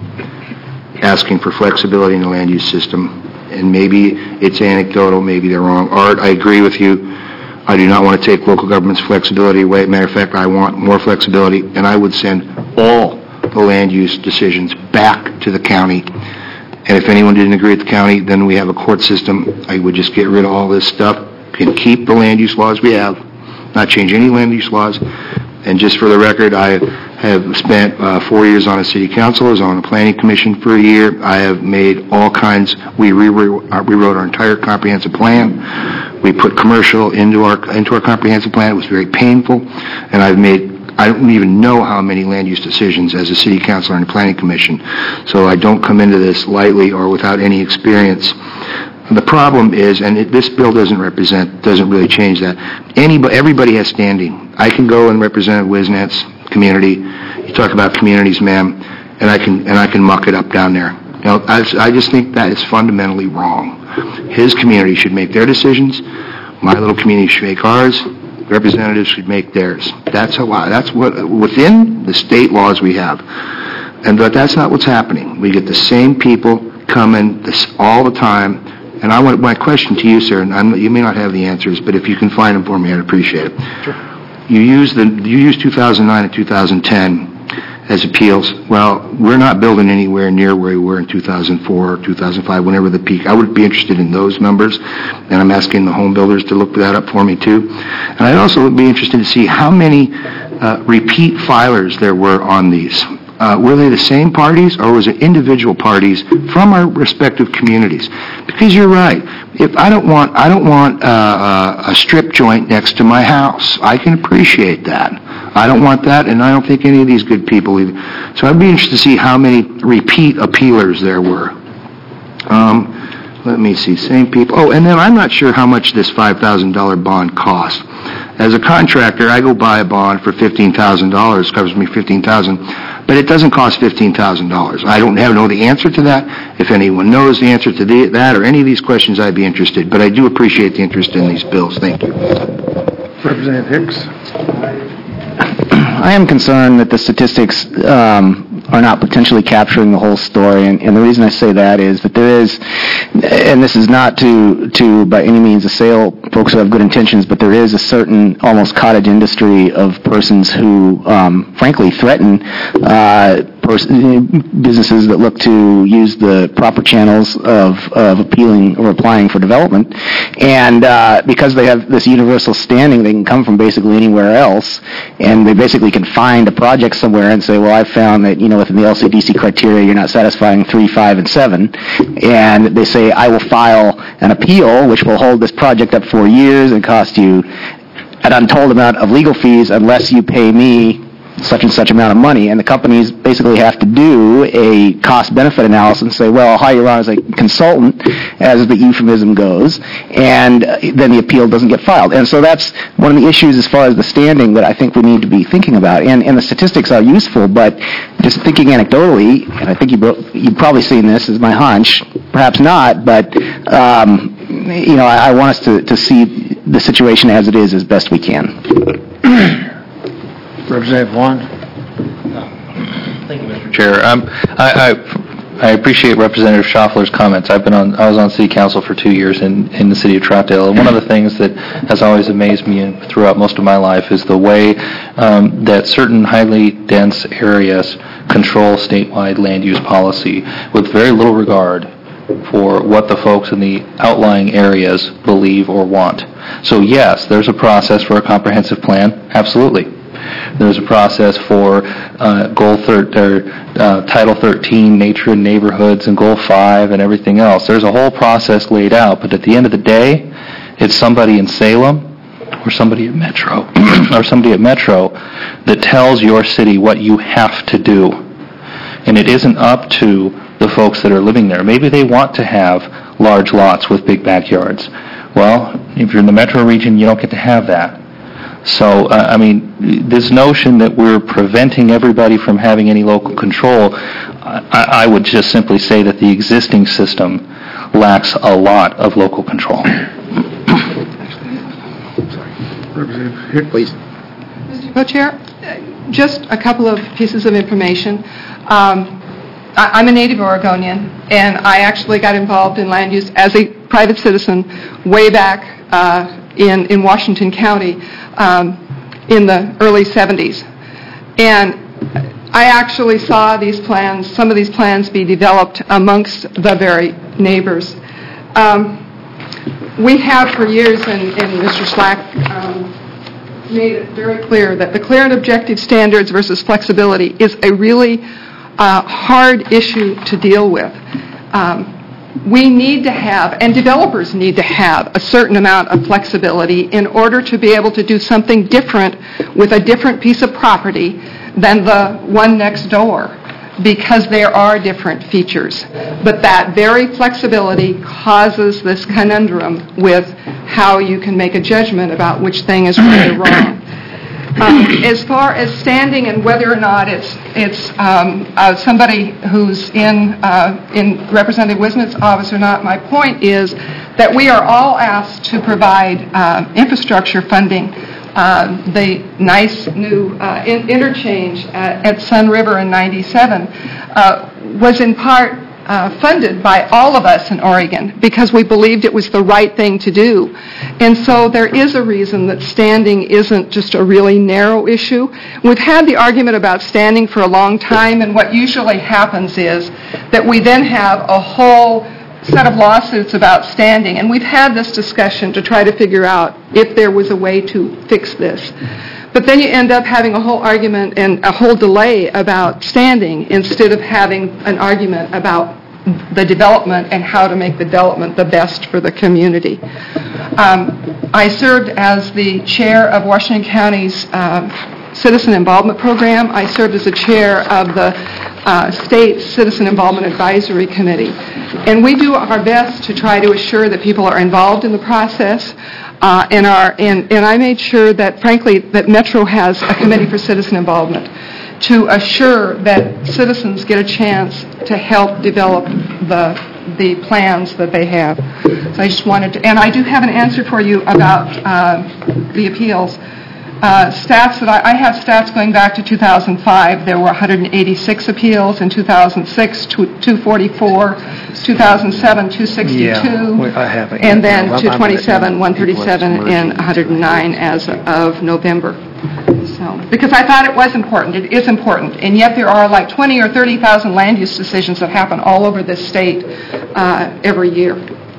asking for flexibility in the land use system. And maybe it's anecdotal, maybe they're wrong. Art, I agree with you. I do not want to take local government's flexibility away. Matter of fact, I want more flexibility, and I would send all the land use decisions back to the county. And if anyone didn't agree with the county, then we have a court system. I would just get rid of all this stuff and keep the land use laws we have, not change any land use laws. And just for the record, I have spent uh, four years on a city council. I was on a planning commission for a year. I have made all kinds. We rewrote our, rewrote our entire comprehensive plan. We put commercial into our into our comprehensive plan. It was very painful, and I've made. I don't even know how many land use decisions as a city councilor and a planning commission. So I don't come into this lightly or without any experience. The problem is, and it, this bill doesn't represent, doesn't really change that. Anybody, everybody has standing. I can go and represent Wisnet's community. You talk about communities, ma'am, and I can and I can muck it up down there. You know, I, I just think that is fundamentally wrong. His community should make their decisions. My little community should make ours. representatives should make theirs. That's how I, that's what, within the state laws we have. And but that's not what's happening. We get the same people coming this all the time. And I want my question to you, sir, and I'm, you may not have the answers, but if you can find them for me, I'd appreciate it. Sure. You use the you use two thousand nine and two thousand ten as appeals. Well, we're not building anywhere near where we were in two thousand four or two thousand five, whenever the peak. I would be interested in those numbers, and I'm asking the home builders to look that up for me too. And I'd also would be interested to see how many uh, repeat filers there were on these. Uh, were they the same parties, or was it individual parties from our respective communities? Because you're right. If I don't want, I don't want uh, a strip joint next to my house. I can appreciate that. I don't want that, and I don't think any of these good people either. So I'd be interested to see how many repeat appealers there were. Um, let me see, same people. Oh, and then I'm not sure how much this five thousand dollars bond costs. As a contractor, I go buy a bond for fifteen thousand dollars, covers me fifteen thousand dollars, but it doesn't cost fifteen thousand dollars. I don't have know the answer to that. If anyone knows the answer to the, that or any of these questions, I'd be interested. But I do appreciate the interest in these bills. Thank you. Representative Hicks. I am concerned that the statistics um, are not potentially capturing the whole story, and, and the reason I say that is that there is, and this is not to, to by any means assail folks who have good intentions, but there is a certain almost cottage industry of persons who, um, frankly, threaten uh, pers- businesses that look to use the proper channels of, of appealing or applying for development, and uh, because they have this universal standing, they can come from basically anywhere else, and they basically can find a project somewhere and say, well, I found that, you know, within the L C D C criteria, you're not satisfying three, five, and seven. And they say, I will file an appeal, which will hold this project up for years and cost you an untold amount of legal fees unless you pay me such and such amount of money. And the companies basically have to do a cost-benefit analysis and say, well, I'll hire you on as a consultant, as the euphemism goes, and then the appeal doesn't get filed. And so that's one of the issues as far as the standing that I think we need to be thinking about. And, and the statistics are useful, but just thinking anecdotally, and I think you bro- you've probably seen this, is my hunch, perhaps not, but um, you know, I, I want us to, to see the situation as it is as best we can. Representative Vaughn. Thank you, Mister Chair. Um, I, I, I appreciate Representative Schaffler's comments. I've been on, I was on City Council for two years in, in the city of Troutdale, and one of the things that has always amazed me and throughout most of my life is the way um, that certain highly dense areas control statewide land use policy with very little regard for what the folks in the outlying areas believe or want. So yes, there's a process for a comprehensive plan, absolutely. There's a process for uh, Goal thir- or, uh, Title thirteen, Nature and Neighborhoods, and Goal five, and everything else. There's a whole process laid out, but at the end of the day, it's somebody in Salem or somebody at Metro or somebody at Metro that tells your city what you have to do. And it isn't up to the folks that are living there. Maybe they want to have large lots with big backyards. Well, if you're in the Metro region, you don't get to have that. So, uh, I mean, this notion that we're preventing everybody from having any local control, I, I would just simply say that the existing system lacks a lot of local control. Representative Hicks. Please. Mister Co-Chair, just a couple of pieces of information. Um, I, I'm a native Oregonian, and I actually got involved in land use as a private citizen way back uh, in, in Washington County um, in the early seventies. And I actually saw these plans, some of these plans be developed amongst the very neighbors. Um, we have for years, and, and Mister Slack um, made it very clear, that the clear and objective standards versus flexibility is a really uh, hard issue to deal with. Um, we need to have, and developers need to have, a certain amount of flexibility in order to be able to do something different with a different piece of property than the one next door, because there are different features. But that very flexibility causes this conundrum with how you can make a judgment about which thing is right or wrong. Um, as far as standing and whether or not it's it's um, uh, somebody who's in uh, in Representative Wisnet's office or not, my point is that we are all asked to provide uh, infrastructure funding uh, the nice new uh, in- interchange at, at Sun River in ninety-seven uh, was in part Uh, funded by all of us in Oregon because we believed it was the right thing to do. And so there is a reason that standing isn't just a really narrow issue. We've had the argument about standing for a long time, and what usually happens is that we then have a whole set of lawsuits about standing, and we've had this discussion to try to figure out if there was a way to fix this. But then you end up having a whole argument and a whole delay about standing instead of having an argument about the development and how to make the development the best for the community. Um, I served as the chair of Washington County's uh, Citizen Involvement Program. I served as the chair of the uh, State Citizen Involvement Advisory Committee. And we do our best to try to assure that people are involved in the process. Uh, and, our, and, and I made sure that, frankly, that Metro has a committee for citizen involvement to assure that citizens get a chance to help develop the the plans that they have. So I just wanted to, and I do have an answer for you about uh, the appeals. Uh, stats that I, I have stats going back to two thousand five. There were one hundred eighty-six appeals in two thousand six, two forty-four, two thousand seven, two sixty-two, Yeah, I have it. and then two twenty-seven, one thirty-seven, and one hundred nine as of November. So, because I thought it was important. It is important, and yet there are like twenty or thirty thousand land use decisions that happen all over this state uh, every year.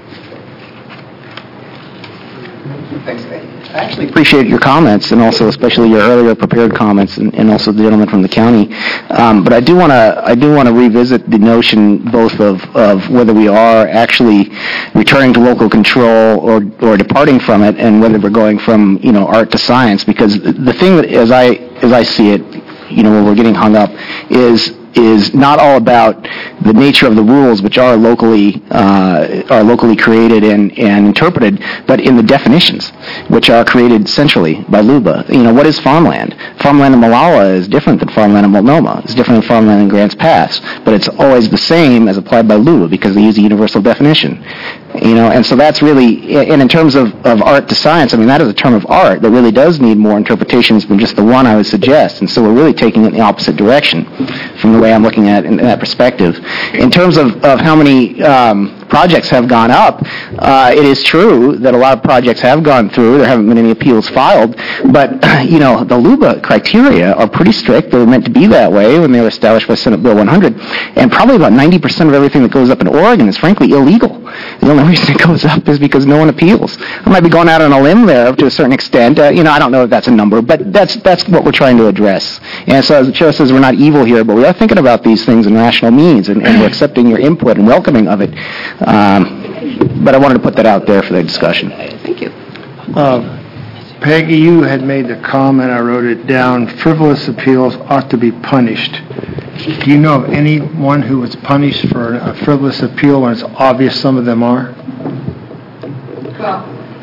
Thanks. I actually appreciate your comments, and also especially your earlier prepared comments, and, and also the gentleman from the county. Um, but I do want to I do want to revisit the notion both of, of whether we are actually returning to local control or or departing from it, and whether we're going from you know art to science. Because the thing that, as I as I see it, you know, where we're getting hung up is. is not all about the nature of the rules, which are locally uh, are locally created and, and interpreted, but in the definitions, which are created centrally by L U B A. You know, what is farmland? Farmland in Molalla is different than farmland in Multnomah. It's different than farmland in Grants Pass, but it's always the same as applied by L U B A because they use a universal definition. You know, and so that's really, and in terms of, of art to science, I mean, that is a term of art that really does need more interpretations than just the one I would suggest. And so we're really taking it in the opposite direction from the way I'm looking at it in that perspective. In terms of, of how many um, projects have gone up, uh, it is true that a lot of projects have gone through. There haven't been any appeals filed. But, you know, the L U B A criteria are pretty strict. They were meant to be that way when they were established by Senate Bill one hundred. And probably about ninety percent of everything that goes up in Oregon is frankly illegal. The only reason it goes up is because no one appeals. I might be going out on a limb there to a certain extent. Uh, you know, I don't know if that's a number, but that's that's what we're trying to address. And so as the chair says, we're not evil here, but we are thinking about these things in rational means, and, and we're accepting your input and welcoming of it. Um, but I wanted to put that out there for the discussion. Thank you. Uh, Peggy, you had made the comment, I wrote it down, frivolous appeals ought to be punished. Do you know of anyone who was punished for a frivolous appeal when it's obvious some of them are? Well,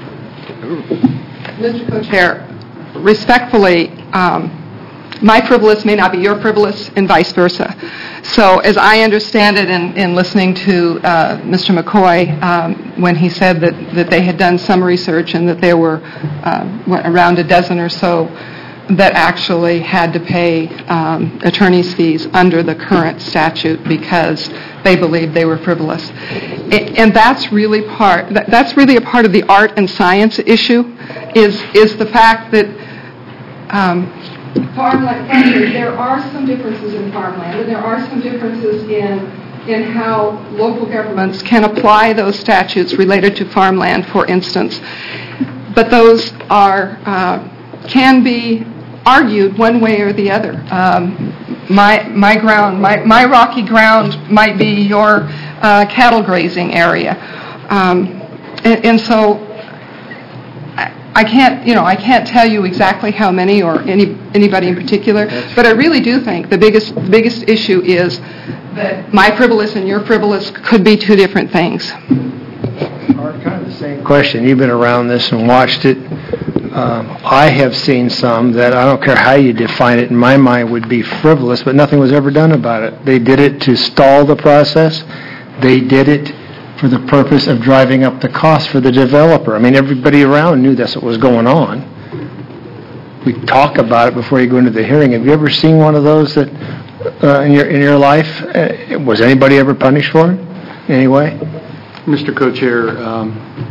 Mister Co-Chair, respectfully, um, my frivolous may not be your frivolous, and vice versa. So as I understand it in, in listening to uh, Mister McCoy, um, when he said that, that they had done some research and that there were uh, what, around a dozen or so that actually had to pay um, attorney's fees under the current statute because they believed they were frivolous. And that's really part, that's really a part of the art and science issue, is, is the fact that um, farmland, there are some differences in farmland, and there are some differences in in how local governments can apply those statutes related to farmland, for instance. But those are uh, can be argued one way or the other. Um, my my ground, my, my rocky ground might be your uh, cattle grazing area, um, and, and so I can't, you know, I can't tell you exactly how many or any anybody in particular, but I really do think the biggest the biggest issue is that my frivolous and your frivolous could be two different things. Kind of the same question. You've been around this and watched it. Um, I have seen some that I don't care how you define it, in my mind would be frivolous, but nothing was ever done about it. They did it to stall the process. They did it for the purpose of driving up the cost for the developer. I mean, everybody around knew that's what was going on. we talk about it before you go into the hearing. Have you ever seen one of those that, uh, in your, in your life? Uh, was anybody ever punished for it, anyway? Mister Co-Chair, um,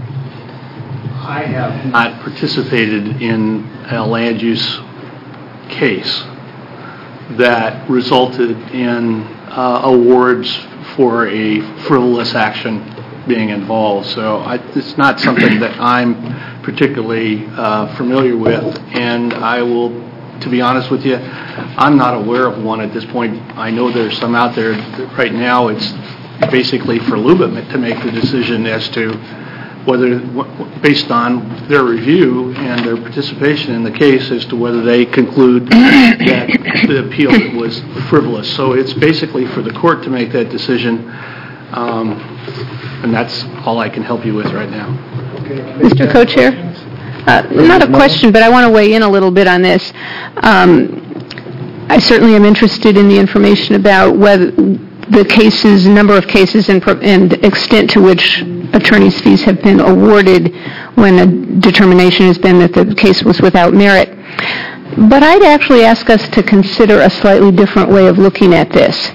I have not participated in a land use case that resulted in uh, awards for a frivolous action being involved. So I, it's not something that I'm particularly uh, familiar with, and I will, to be honest with you, I'm not aware of one at this point. I know there's some out there. Right now it's basically for LUBA to make the decision as to whether, based on their review and their participation in the case, as to whether they conclude that the appeal was frivolous. So it's basically for the court to make that decision, um, and that's all I can help you with right now. Mister Co-Chair, uh, not a question, but I want to weigh in a little bit on this. Um, I certainly am interested in the information about whether the cases, number of cases, and, and extent to which attorney's fees have been awarded when a determination has been that the case was without merit. But I'd actually ask us to consider a slightly different way of looking at this.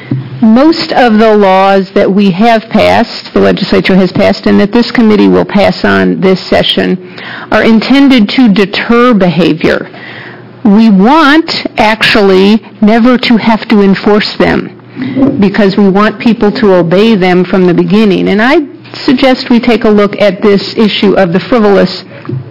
Most of the laws that we have passed, the legislature has passed, and that this committee will pass on this session, are intended to deter behavior. We want, actually, never to have to enforce them, because we want people to obey them from the beginning. And I suggest we take a look at this issue of the frivolous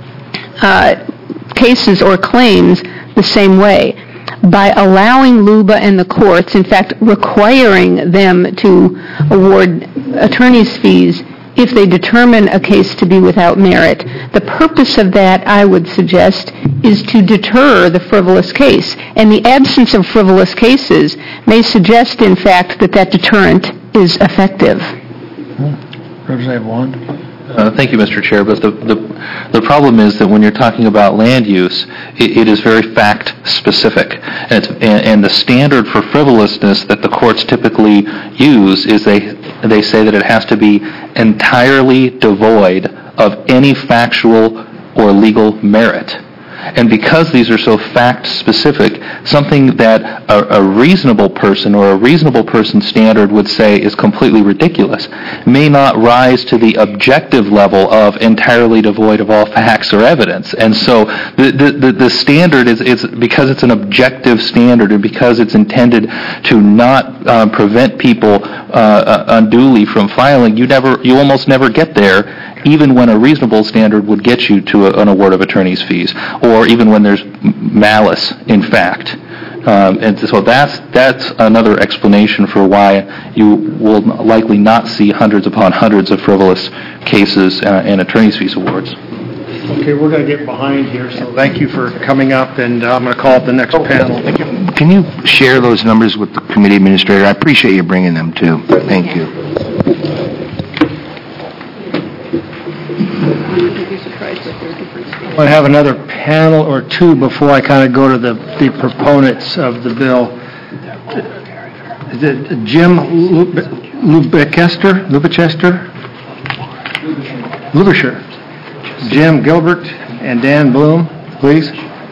uh, cases or claims the same way, by allowing LUBA and the courts, in fact, requiring them to award attorney's fees if they determine a case to be without merit. The purpose of that, I would suggest, is to deter the frivolous case. And the absence of frivolous cases may suggest, in fact, that that deterrent is effective. Representative Wand? Uh, thank you, Mister Chair, but the, the the problem is that when you're talking about land use, it, it is very fact-specific. And, it's, and, and the standard for frivolousness that the courts typically use is they, they say that it has to be entirely devoid of any factual or legal merit. And because these are so fact-specific, something that a, a reasonable person or a reasonable person standard would say is completely ridiculous may not rise to the objective level of entirely devoid of all facts or evidence. And so the, the, the standard is, is because it's an objective standard and because it's intended to not uh, prevent people uh, unduly from filing, you never, you almost never get there, even when a reasonable standard would get you to a, an award of attorney's fees, or even when there's malice, in fact. Um, and so that's that's another explanation for why you will likely not see hundreds upon hundreds of frivolous cases uh, and attorney's fees awards. Okay, we're going to get behind here, so thank you for coming up, and uh, I'm going to call up the next panel. Can you share those numbers with the committee administrator? I appreciate you bringing them, too. Thank you. I have another panel or two before I kind of go to the, the proponents of the bill. Is it Jim Lubechester? Lubechester? Lubesher. Jim Gilbert and Dan Bloom, please.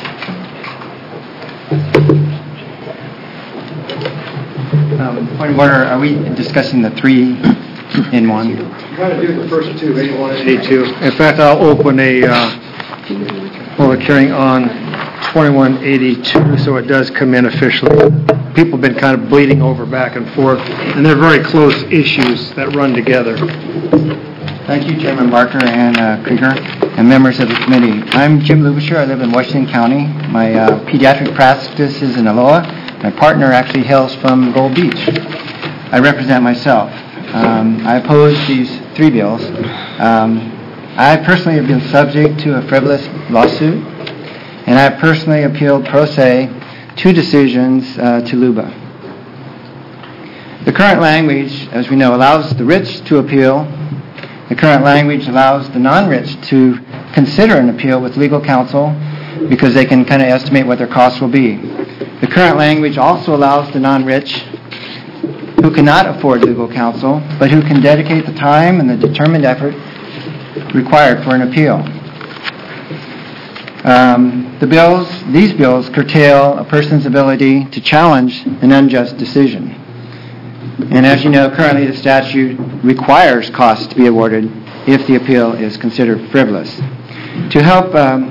Um, point of order, are we discussing the three in one? Try to do the first two, eighty-one and eighty-two. In fact, I'll open a uh, public hearing on twenty-one eighty-two, so it does come in officially. People have been kind of bleeding over back and forth, and they're very close issues that run together. Thank you, Chairman Barker and uh, Krieger, and members of the committee. I'm Jim Lubesher. I live in Washington County. My uh, pediatric practice is in Aloha. My partner actually hails from Gold Beach. I represent myself. Um, I oppose these three bills. Um, I personally have been subject to a frivolous lawsuit, and I have personally appealed pro se two decisions uh, to LUBA. The current language, as we know, allows the rich to appeal. The current language allows the non-rich to consider an appeal with legal counsel because they can kind of estimate what their costs will be. The current language also allows the non-rich who cannot afford legal counsel, but who can dedicate the time and the determined effort required for an appeal. Um, the bills, these bills curtail a person's ability to challenge an unjust decision. And as you know, currently the statute requires costs to be awarded if the appeal is considered frivolous. To help, um,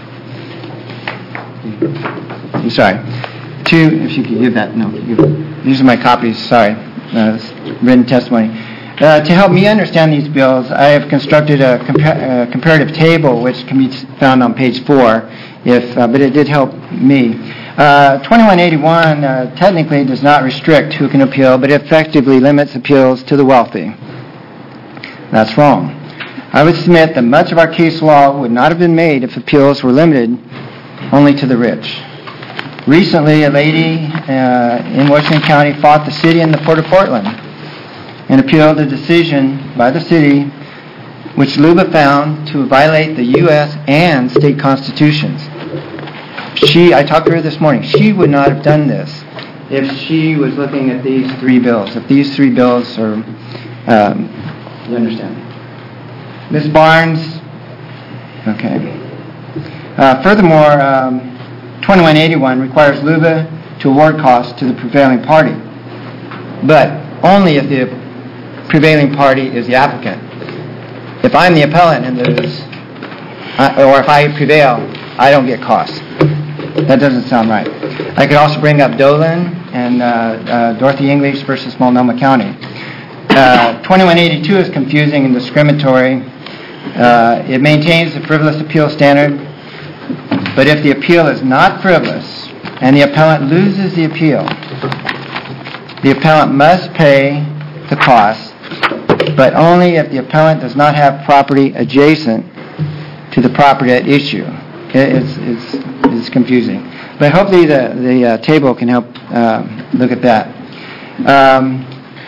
I'm sorry, to, if you could give that, no, give, these are my copies, sorry, uh, written testimony. Uh, to help me understand these bills, I have constructed a, compa- a comparative table which can be found on page four, if, uh, but it did help me. Uh, twenty-one eighty-one uh, technically does not restrict who can appeal, but effectively limits appeals to the wealthy. That's wrong. I would submit that much of our case law would not have been made if appeals were limited only to the rich. Recently, a lady uh, in Washington County fought the city and the Port of Portland and appealed a decision by the city which LUBA found to violate the U S and state constitutions. She, I talked to her this morning, she would not have done this if she was looking at these three bills. If these three bills are, um, you understand. Miz Barnes, okay. Uh, furthermore, um, twenty-one eighty-one requires LUBA to award costs to the prevailing party, but only if the prevailing party is the applicant. If I'm the appellant and lose, uh, or if I prevail, I don't get costs. That doesn't sound right. I could also bring up Dolan and uh, uh, Dorothy English versus Multnomah County. Uh, twenty-one eighty-two is confusing and discriminatory. Uh, it maintains the frivolous appeal standard, but if the appeal is not frivolous and the appellant loses the appeal, the appellant must pay the costs, but only if the appellant does not have property adjacent to the property at issue. It's, it's, it's confusing. But hopefully the, the uh, table can help uh, look at that. Um,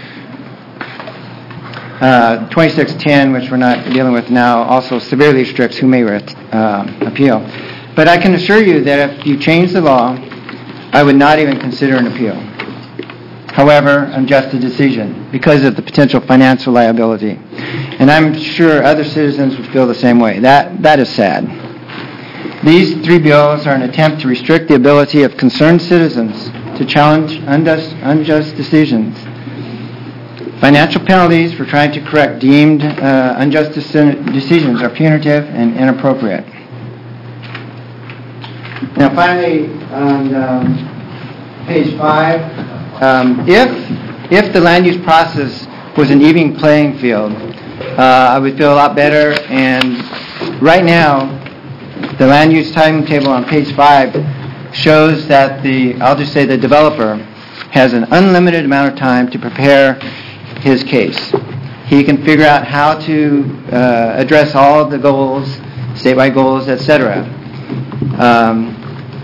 uh, twenty-six ten, which we're not dealing with now, also severely restricts who may uh, appeal. But I can assure you that if you change the law, I would not even consider an appeal. However, unjust a decision because of the potential financial liability. And I'm sure other citizens would feel the same way. That That is sad. These three bills are an attempt to restrict the ability of concerned citizens to challenge unjust, unjust decisions. Financial penalties for trying to correct deemed uh, unjust decisions are punitive and inappropriate. Now finally, on um, page five, um, if, if the land use process was an even playing field, uh, I would feel a lot better. And right now, the land use timetable on page five shows that the, I'll just say the developer has an unlimited amount of time to prepare his case. He can figure out how to uh, address all of the goals, statewide goals, et cetera. Um,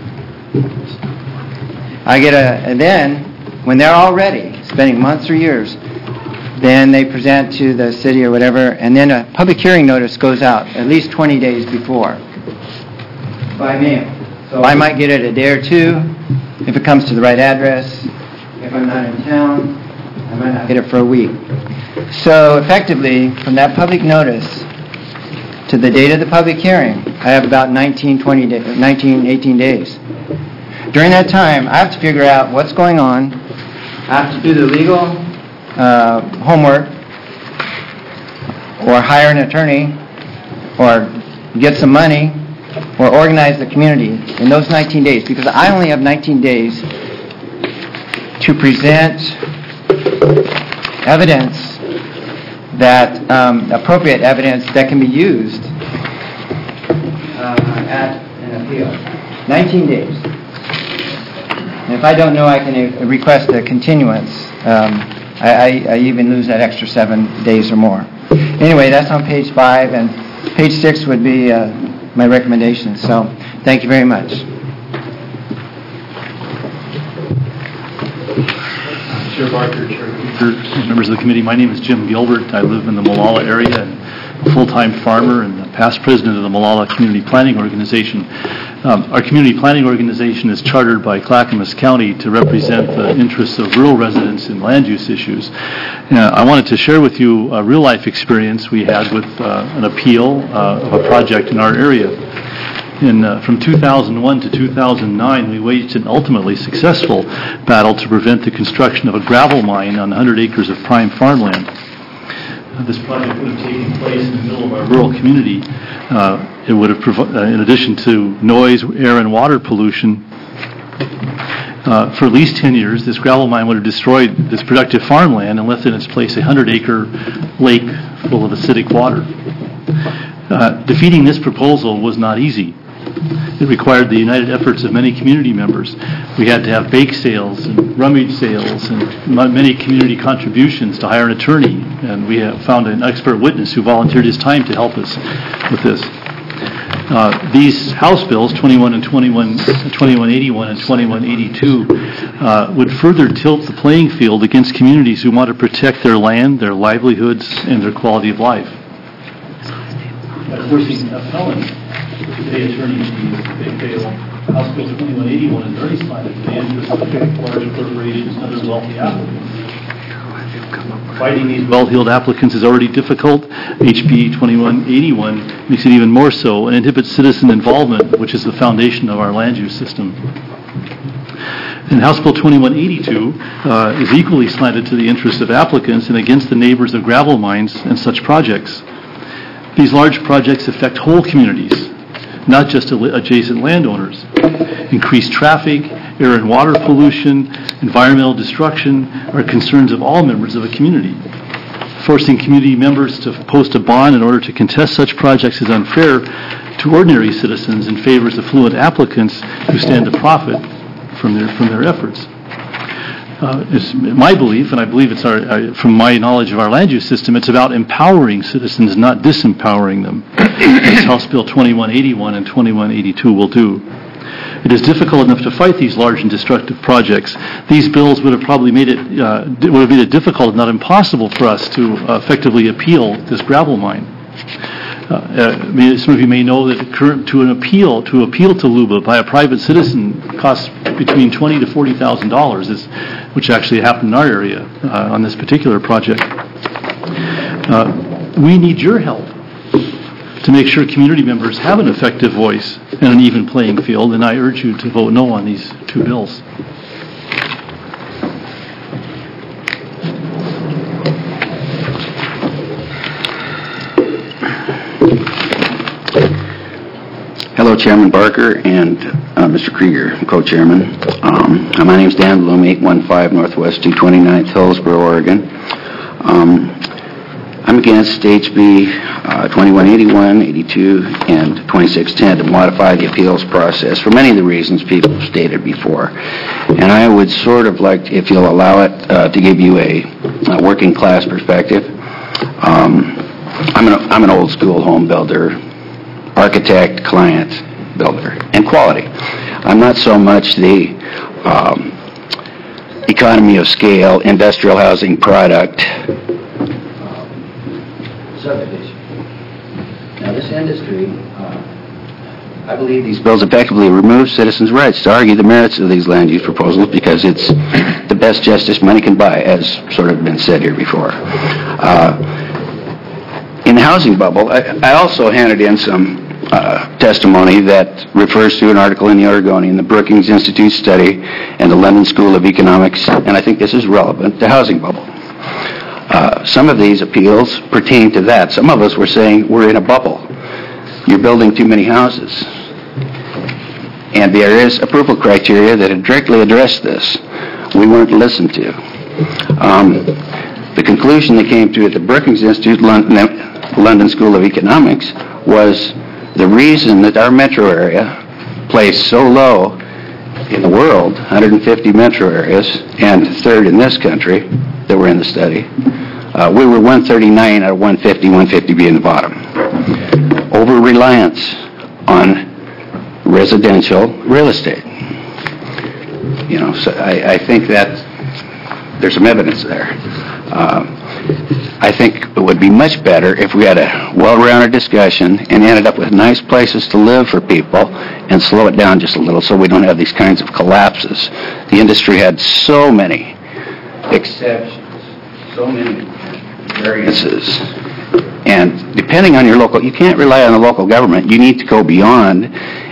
I get a, and then when they're all ready, spending months or years, then they present to the city or whatever, and then a public hearing notice goes out at least twenty days before by mail. So I might get it a day or two if it comes to the right address. If I'm not in town, I might not get it for a week. So effectively, from that public notice to the date of the public hearing, I have about nineteen, twenty days, nineteen, eighteen days. During that time, I have to figure out what's going on. I have to do the legal uh, homework, or hire an attorney, or get some money, or organize the community in those nineteen days, because I only have nineteen days to present evidence that, um, appropriate evidence that can be used uh, at an appeal. nineteen days. And if I don't know, I can uh, request a continuance. Um, I, I, I even lose that extra seven days or more. Anyway, that's on page five, and page six would be uh, my recommendation. So, thank you very much. Chair Barker, Chair Baker, members of the committee, my name is Jim Gilbert. I live in the Molalla area and a full-time farmer and the past president of the Molalla Community Planning Organization. Um, our community planning organization is chartered by Clackamas County to represent the interests of rural residents in land use issues. Uh, I wanted to share with you a real-life experience we had with uh, an appeal uh, of a project in our area. In, uh, from two thousand one to two thousand nine, we waged an ultimately successful battle to prevent the construction of a gravel mine on one hundred acres of prime farmland. Uh, this project would have taken place in the middle of our rural community. Uh, it would have, provo- uh, in addition to noise, air, and water pollution, uh, for at least ten years, this gravel mine would have destroyed this productive farmland and left in its place a one hundred acre lake full of acidic water. Uh, defeating this proposal was not easy. It required the united efforts of many community members. We had to have bake sales and rummage sales and m- many community contributions to hire an attorney, and we have found an expert witness who volunteered his time to help us with this. Uh, these House bills, twenty-one and twenty-one, twenty-one eighty-one and twenty-one eighty-two, uh, would further tilt the playing field against communities who want to protect their land, their livelihoods, and their quality of life. Of course, a felon, the attorney fees, they fail. House Bill twenty-one eighty-one is very slanted to the interests of large corporations and other wealthy applicants. Fighting these well-heeled applicants is already difficult. H B twenty-one eighty-one makes it even more so and inhibits citizen involvement, which is the foundation of our land use system. And House Bill twenty-one eighty-two uh, is equally slanted to the interests of applicants and against the neighbors of gravel mines and such projects. These large projects affect whole communities, not just adjacent landowners. Increased traffic, air and water pollution, environmental destruction are concerns of all members of a community. Forcing community members to post a bond in order to contest such projects is unfair to ordinary citizens and favors affluent applicants who stand to profit from their from their efforts. Uh, it's my belief, and I believe it's our, uh, from my knowledge of our land use system, it's about empowering citizens, not disempowering them, as House Bill twenty-one eighty-one and twenty-one eighty-two will do. It is difficult enough to fight these large and destructive projects. These bills would have probably made it uh, would have made it difficult, if not impossible, for us to uh, effectively appeal this gravel mine. Uh, uh, some of you may know that current, to an appeal to appeal to L U B A by a private citizen costs between twenty to forty thousand dollars, which actually happened in our area uh, on this particular project. Uh, we need your help to make sure community members have an effective voice and an even playing field, and I urge you to vote no on these two bills. Hello, Chairman Barker and uh, Mister Krieger, co-chairman. Um, my name is Dan Bloom, eight one five Northwest two twenty-ninth, Hillsboro, Oregon. Um, I'm against H B uh, twenty-one eighty-one, eighty-two, and twenty-six ten to modify the appeals process for many of the reasons people stated before. And I would sort of like, if you'll allow it, uh, to give you a, a working class perspective. Um, I'm, an, I'm an old school home builder, architect, client, builder, and quality. I'm not so much the um, economy of scale, industrial housing product subdivision. Now, this industry, uh, I believe these bills effectively remove citizens' rights to argue the merits of these land use proposals because it's the best justice money can buy, as sort of been said here before. Uh, in the housing bubble, I, I also handed in some uh, testimony that refers to an article in the Oregonian, the Brookings Institute study, and the London School of Economics, and I think this is relevant to housing bubble. Uh, some of these appeals pertain to that. Some of us were saying we're in a bubble. You're building too many houses. And there is approval criteria that had directly addressed this. We weren't listened to. Um, the conclusion they came to at the Brookings Institute, London, London School of Economics, was the reason that our metro area placed so low in the world, one hundred fifty metro areas, and third in this country that were in the study. Uh, we were one thirty-nine out of one fifty, one fifty being the bottom. Over-reliance on residential real estate. You know, so I, I think that there's some evidence there. Uh, I think it would be much better if we had a well-rounded discussion and ended up with nice places to live for people and slow it down just a little so we don't have these kinds of collapses. The industry had so many exceptions, so many variances. And depending on your local, you can't rely on the local government. You need to go beyond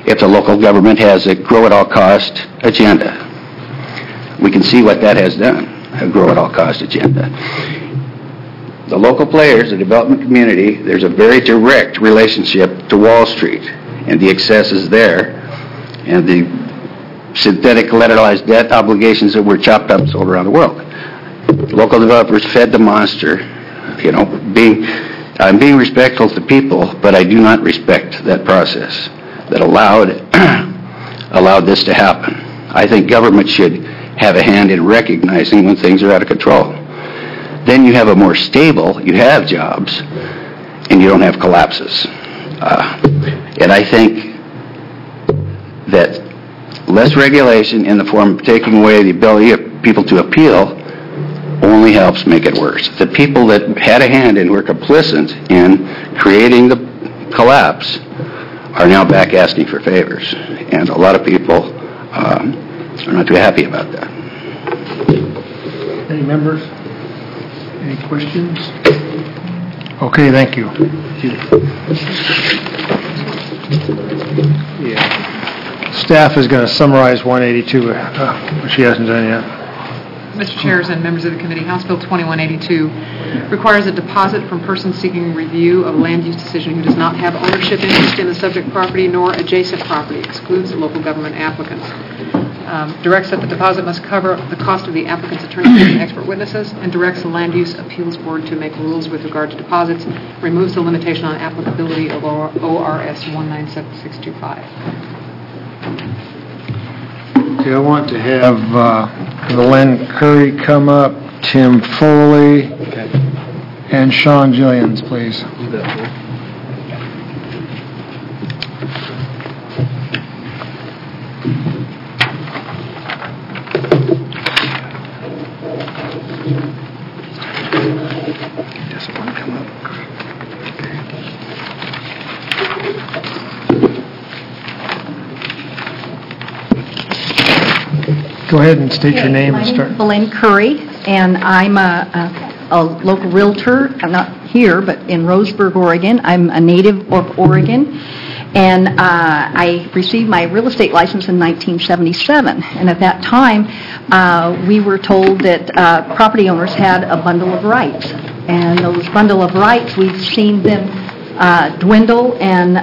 if the local government has a grow-at-all-cost agenda. We can see what that has done, a grow-at-all-cost agenda. The local players, the development community, there's a very direct relationship to Wall Street and the excesses there and the synthetic collateralized debt obligations that were chopped up and sold around the world. Local developers fed the monster, you know, being, I'm being respectful to people, but I do not respect that process that allowed, allowed this to happen. I think government should have a hand in recognizing when things are out of control. Then you have a more stable, you have jobs, and you don't have collapses. Uh, and I think that less regulation in the form of taking away the ability of people to appeal only helps make it worse. The people that had a hand and were complicit in creating the collapse are now back asking for favors. And a lot of people um, are not too happy about that. Any members? Any questions? Okay, thank you. Yeah. Staff is going to summarize one eighty-two, uh, which she hasn't done yet. Mister Chairs and members of the committee, House Bill twenty-one eighty-two requires a deposit from persons seeking review of a land use decision who does not have ownership interest in the subject property nor adjacent property, excludes the local government applicants. Um, directs that the deposit must cover the cost of the applicant's attorney and expert witnesses, and directs the Land Use Appeals Board to make rules with regard to deposits, removes the limitation on applicability of O R S one nine seven six two five. Okay, I want to have uh, Len Curry come up, Tim Foley, and Sean Gillians, please. Go ahead and state your name and start. My name is Belen Curry, and I'm a, a, a local realtor. I'm not here, but in Roseburg, Oregon. I'm a native of Oregon, and uh, I received my real estate license in nineteen seventy-seven. And at that time, uh, we were told that uh, property owners had a bundle of rights, and those bundle of rights, we've seen them uh, dwindle and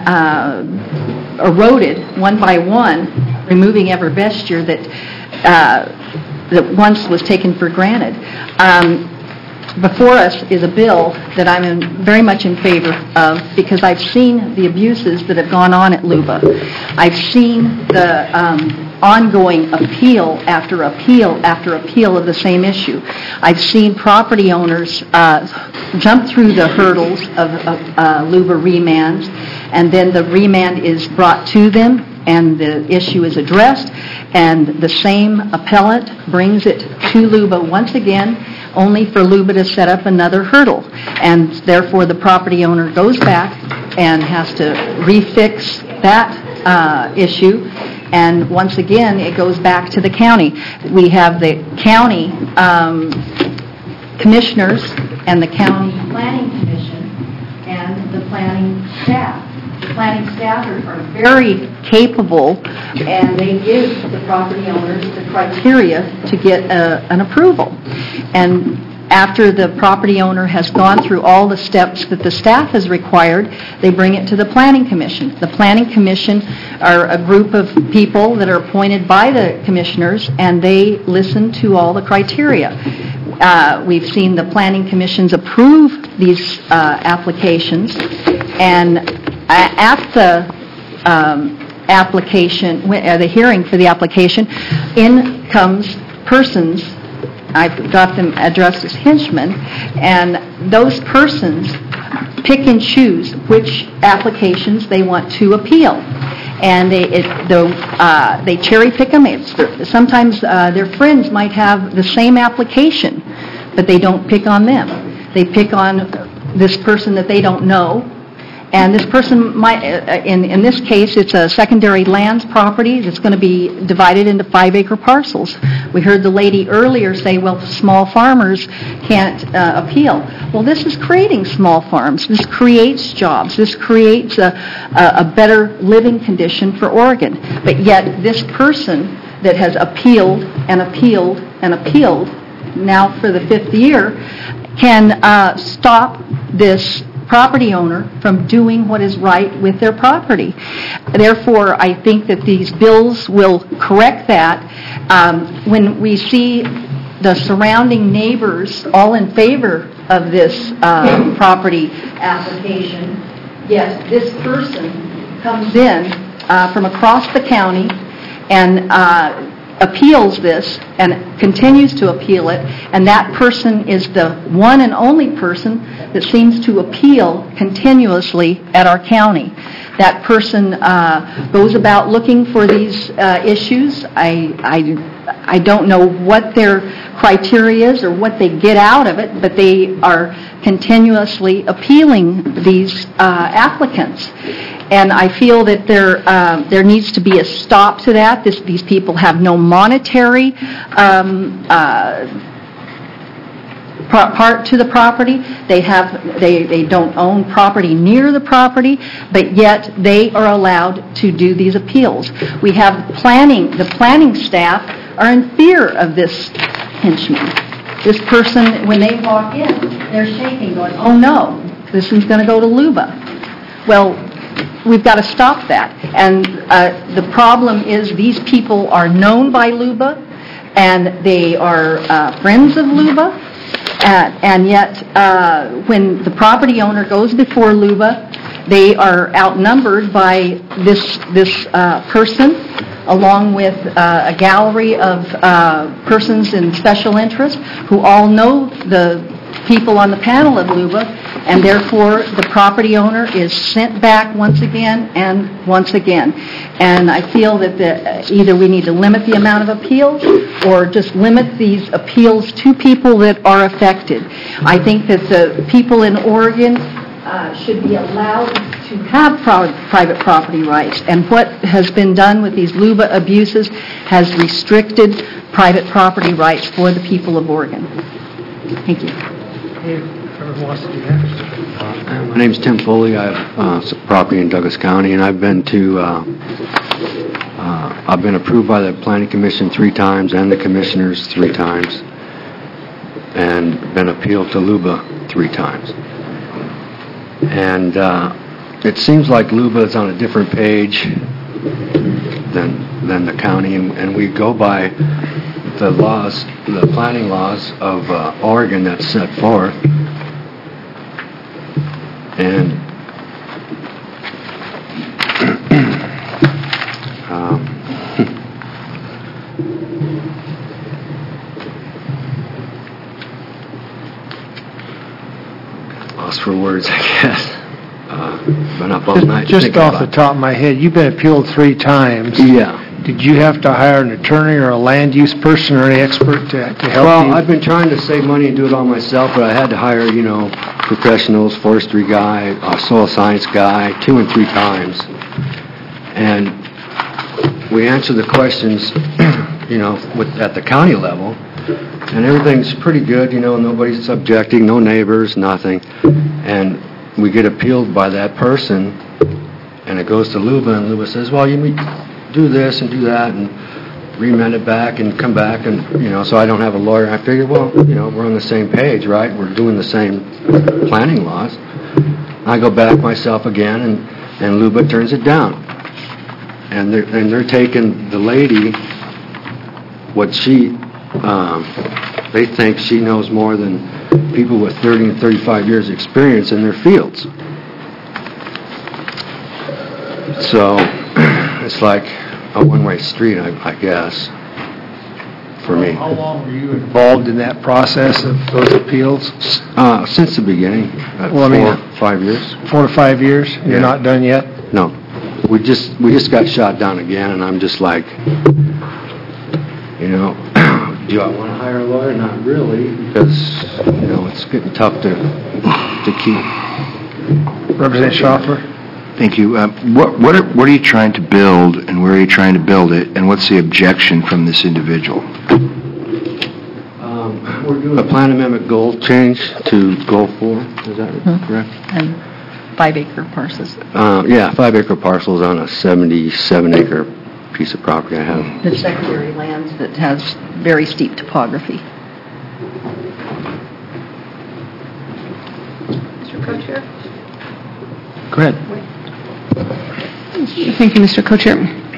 uh, eroded one by one, removing every vesture that Uh, that once was taken for granted. Um, before us is a bill that I'm in, very much in favor of, because I've seen the abuses that have gone on at LUBA. I've seen the um, ongoing appeal after appeal after appeal of the same issue. I've seen property owners uh, jump through the hurdles of, of uh, LUBA remands, and then the remand is brought to them, and the issue is addressed, and the same appellant brings it to LUBA once again, only for LUBA to set up another hurdle. And therefore, the property owner goes back and has to refix that uh, issue, and once again, it goes back to the county. We have the county um, commissioners and the county planning commission and the planning staff. The planning staff are, are very capable, and they give the property owners the criteria to get a, an approval. And after the property owner has gone through all the steps that the staff has required, they bring it to the planning commission. The planning commission are a group of people that are appointed by the commissioners, and they listen to all the criteria. Uh, we've seen the planning commissions approve these uh, applications, and at the um, application, uh, the hearing for the application, in comes persons, I've got them addressed as henchmen, and those persons pick and choose which applications they want to appeal. And they it, the, uh, they cherry pick them. It's, sometimes uh, their friends might have the same application, but they don't pick on them. They pick on this person that they don't know, And this person might, uh, in, in this case, it's a secondary lands property that's going to be divided into five acre parcels. We heard the lady earlier say, well, small farmers can't uh, appeal. Well, this is creating small farms. This creates jobs. This creates a, a, a better living condition for Oregon. But yet this person that has appealed and appealed and appealed, now for the fifth year, can uh, stop this property owner from doing what is right with their property. Therefore, I think that these bills will correct that. Um, when we see the surrounding neighbors all in favor of this uh, property application, yes, this person comes in uh, from across the county and uh, appeals this and continues to appeal it, and that person is the one and only person that seems to appeal continuously at our county. That person uh, goes about looking for these uh, issues. I, I, I don't know what their criteria is or what they get out of it, but they are continuously appealing these uh, applicants. And I feel that there uh, there needs to be a stop to that. This, these people have no monetary um, uh, part to the property. They have they, they don't own property near the property, but yet they are allowed to do these appeals. We have planning. The planning staff are in fear of this henchman. This person, when they walk in, they're shaking, going, "Oh no, this one's going to go to Luba." Well, we've got to stop that. And uh, the problem is these people are known by Luba, and they are uh, friends of Luba, uh, and yet uh, when the property owner goes before Luba, they are outnumbered by this, this uh, person, along with uh, a gallery of uh, persons in special interest who all know the people on the panel of Luba, and therefore the property owner is sent back once again and once again. And I feel that the, either we need to limit the amount of appeals or just limit these appeals to people that are affected. I think that the people in Oregon uh, should be allowed to have pro- private property rights, and what has been done with these Luba abuses has restricted private property rights for the people of Oregon. Thank you. My name is Tim Foley. I have uh, some property in Douglas County, and I've been to uh, uh, I've been approved by the Planning Commission three times and the commissioners three times, and been appealed to Luba three times. And uh, it seems like Luba is on a different page than than the county, and, and we go by the laws, the planning laws of uh, Oregon that's set forth. And um, lost for words, I guess. Uh, been up all Just, night. just thinking off about the top of my head, you've been appealed three times. Yeah. Did you have to hire an attorney or a land use person or any expert to, to help well, you? Well, I've been trying to save money and do it all myself, but I had to hire, you know, professionals, forestry guy, a soil science guy, two and three times. And we answer the questions, you know, with, at the county level, and everything's pretty good, you know, nobody's objecting, no neighbors, nothing. And we get appealed by that person, and it goes to Luba, and Luba says, well, you mean, do this and do that and remand it back and come back, and you know, so I don't have a lawyer. I figured, well, you know, we're on the same page, right? We're doing the same planning laws. I go back myself again, and, and Luba turns it down. And they're, and they're taking the lady, what she, um, they think she knows more than people with thirty and thirty-five years experience in their fields. So it's like a one-way street, I, I guess, for me. How long were you involved in that process of those appeals? Uh, since the beginning, uh, well, four, I mean, five years. Four to five years? You're yeah. not done yet? No. We just we just got shot down again, and I'm just like, you know, do I want to hire a lawyer? Not really, because, you know, it's getting tough to to keep Representative Schauffer? Thank you. Uh, What what are what are you trying to build, and where are you trying to build it, and what's the objection from this individual? Um, We're doing a plan amendment goal change to goal four, is that correct? And five acre parcels. Uh, Yeah, five acre parcels on a seventy-seven acre piece of property I have. The secondary lands that has very steep topography. Mister Co-Chair? Go ahead. Thank you, Mister Co-Chair.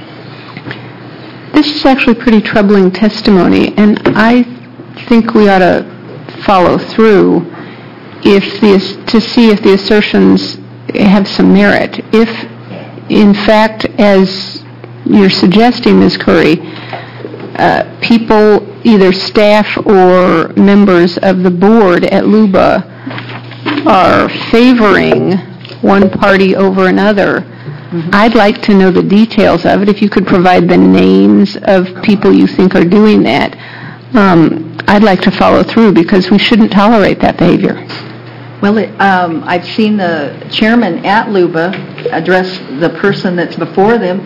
This is actually pretty troubling testimony, and I think we ought to follow through if the, to see if the assertions have some merit. If, in fact, as you're suggesting, Miz Curry, uh, people, either staff or members of the board at LUBA, are favoring one party over another, mm-hmm. I'd like to know the details of it. If you could provide the names of people you think are doing that, um, I'd like to follow through, because we shouldn't tolerate that behavior. Well, it, um, I've seen the chairman at LUBA address the person that's before them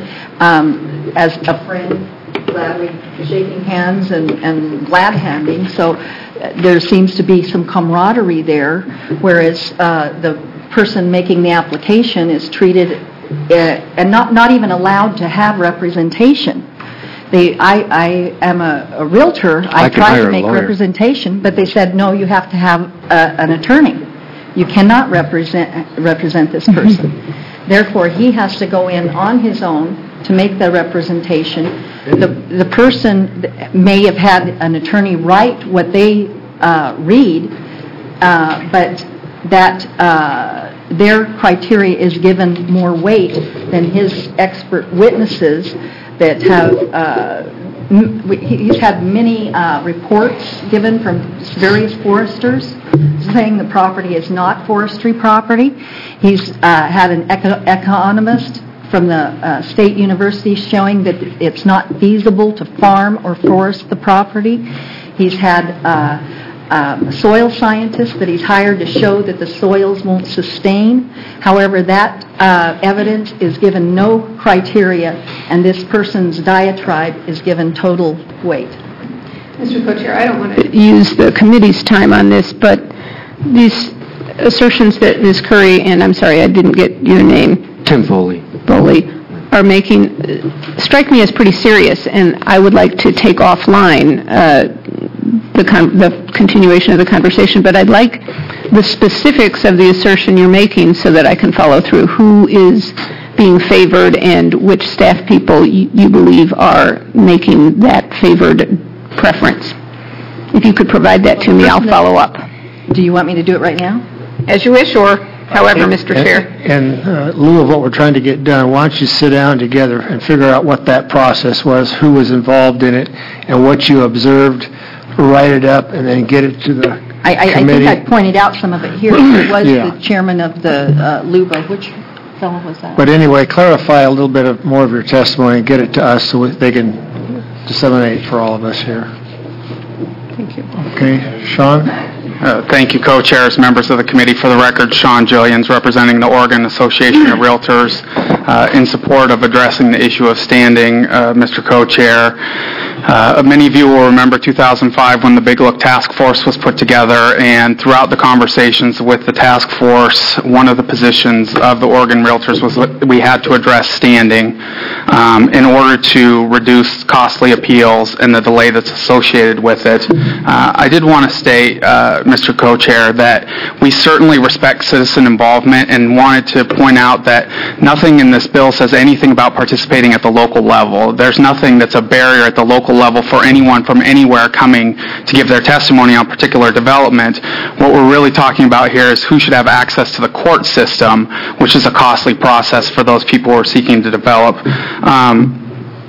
um, as a friend, gladly shaking hands and, and glad handing. So uh, there seems to be some camaraderie there, whereas uh, the person making the application is treated uh, and not, not even allowed to have representation. They, I, I am a, a realtor. I, I can tried hire to a make lawyer. representation, but they said, no, you have to have a, an attorney. You cannot represent represent this person. Therefore, he has to go in on his own to make the representation. The, the person may have had an attorney write what they uh, read, uh, but that uh, their criteria is given more weight than his expert witnesses that have, uh, m- he's had many uh, reports given from various foresters saying the property is not forestry property. He's uh, had an eco- economist from the uh, state university showing that it's not feasible to farm or forest the property. He's had uh, um, soil scientists that he's hired to show that the soils won't sustain. However, that uh, evidence is given no criteria, and this person's diatribe is given total weight. Mister Co-Chair, I don't want to use the committee's time on this, but these assertions that Miz Curry, and I'm sorry, I didn't get your name. Tim Foley. Foley, are making, uh, strike me as pretty serious, and I would like to take offline uh, the, con- the continuation of the conversation, but I'd like the specifics of the assertion you're making so that I can follow through. Who is being favored and which staff people you, you believe are making that favored preference? If you could provide that to me, I'll follow up. Do you want me to do it right now? As you wish, or however, Mister Chair. In uh, lieu of what we're trying to get done, why don't you sit down together and figure out what that process was, who was involved in it, and what you observed, write it up, and then get it to the I, I, committee. I think I pointed out some of it here. It was Yeah. the chairman of the uh, LUBA. Which fellow was that? But anyway, clarify a little bit of more of your testimony and get it to us so they can disseminate for all of us here. Thank you. Okay, Sean? Uh, Thank you, co-chairs, members of the committee. For the record, Sean Jillians, representing the Oregon Association of Realtors, uh, in support of addressing the issue of standing. Uh, Mister Co-Chair, uh, many of you will remember two thousand five when the Big Look Task Force was put together, and throughout the conversations with the task force, one of the positions of the Oregon Realtors was that we had to address standing um, in order to reduce costly appeals and the delay that's associated with it. Uh, I did want to state, uh, Mister Co-Chair, that we certainly respect citizen involvement and wanted to point out that nothing in this bill says anything about participating at the local level. There's nothing that's a barrier at the local level for anyone from anywhere coming to give their testimony on particular development. What we're really talking about here is who should have access to the court system, which is a costly process for those people who are seeking to develop. Um,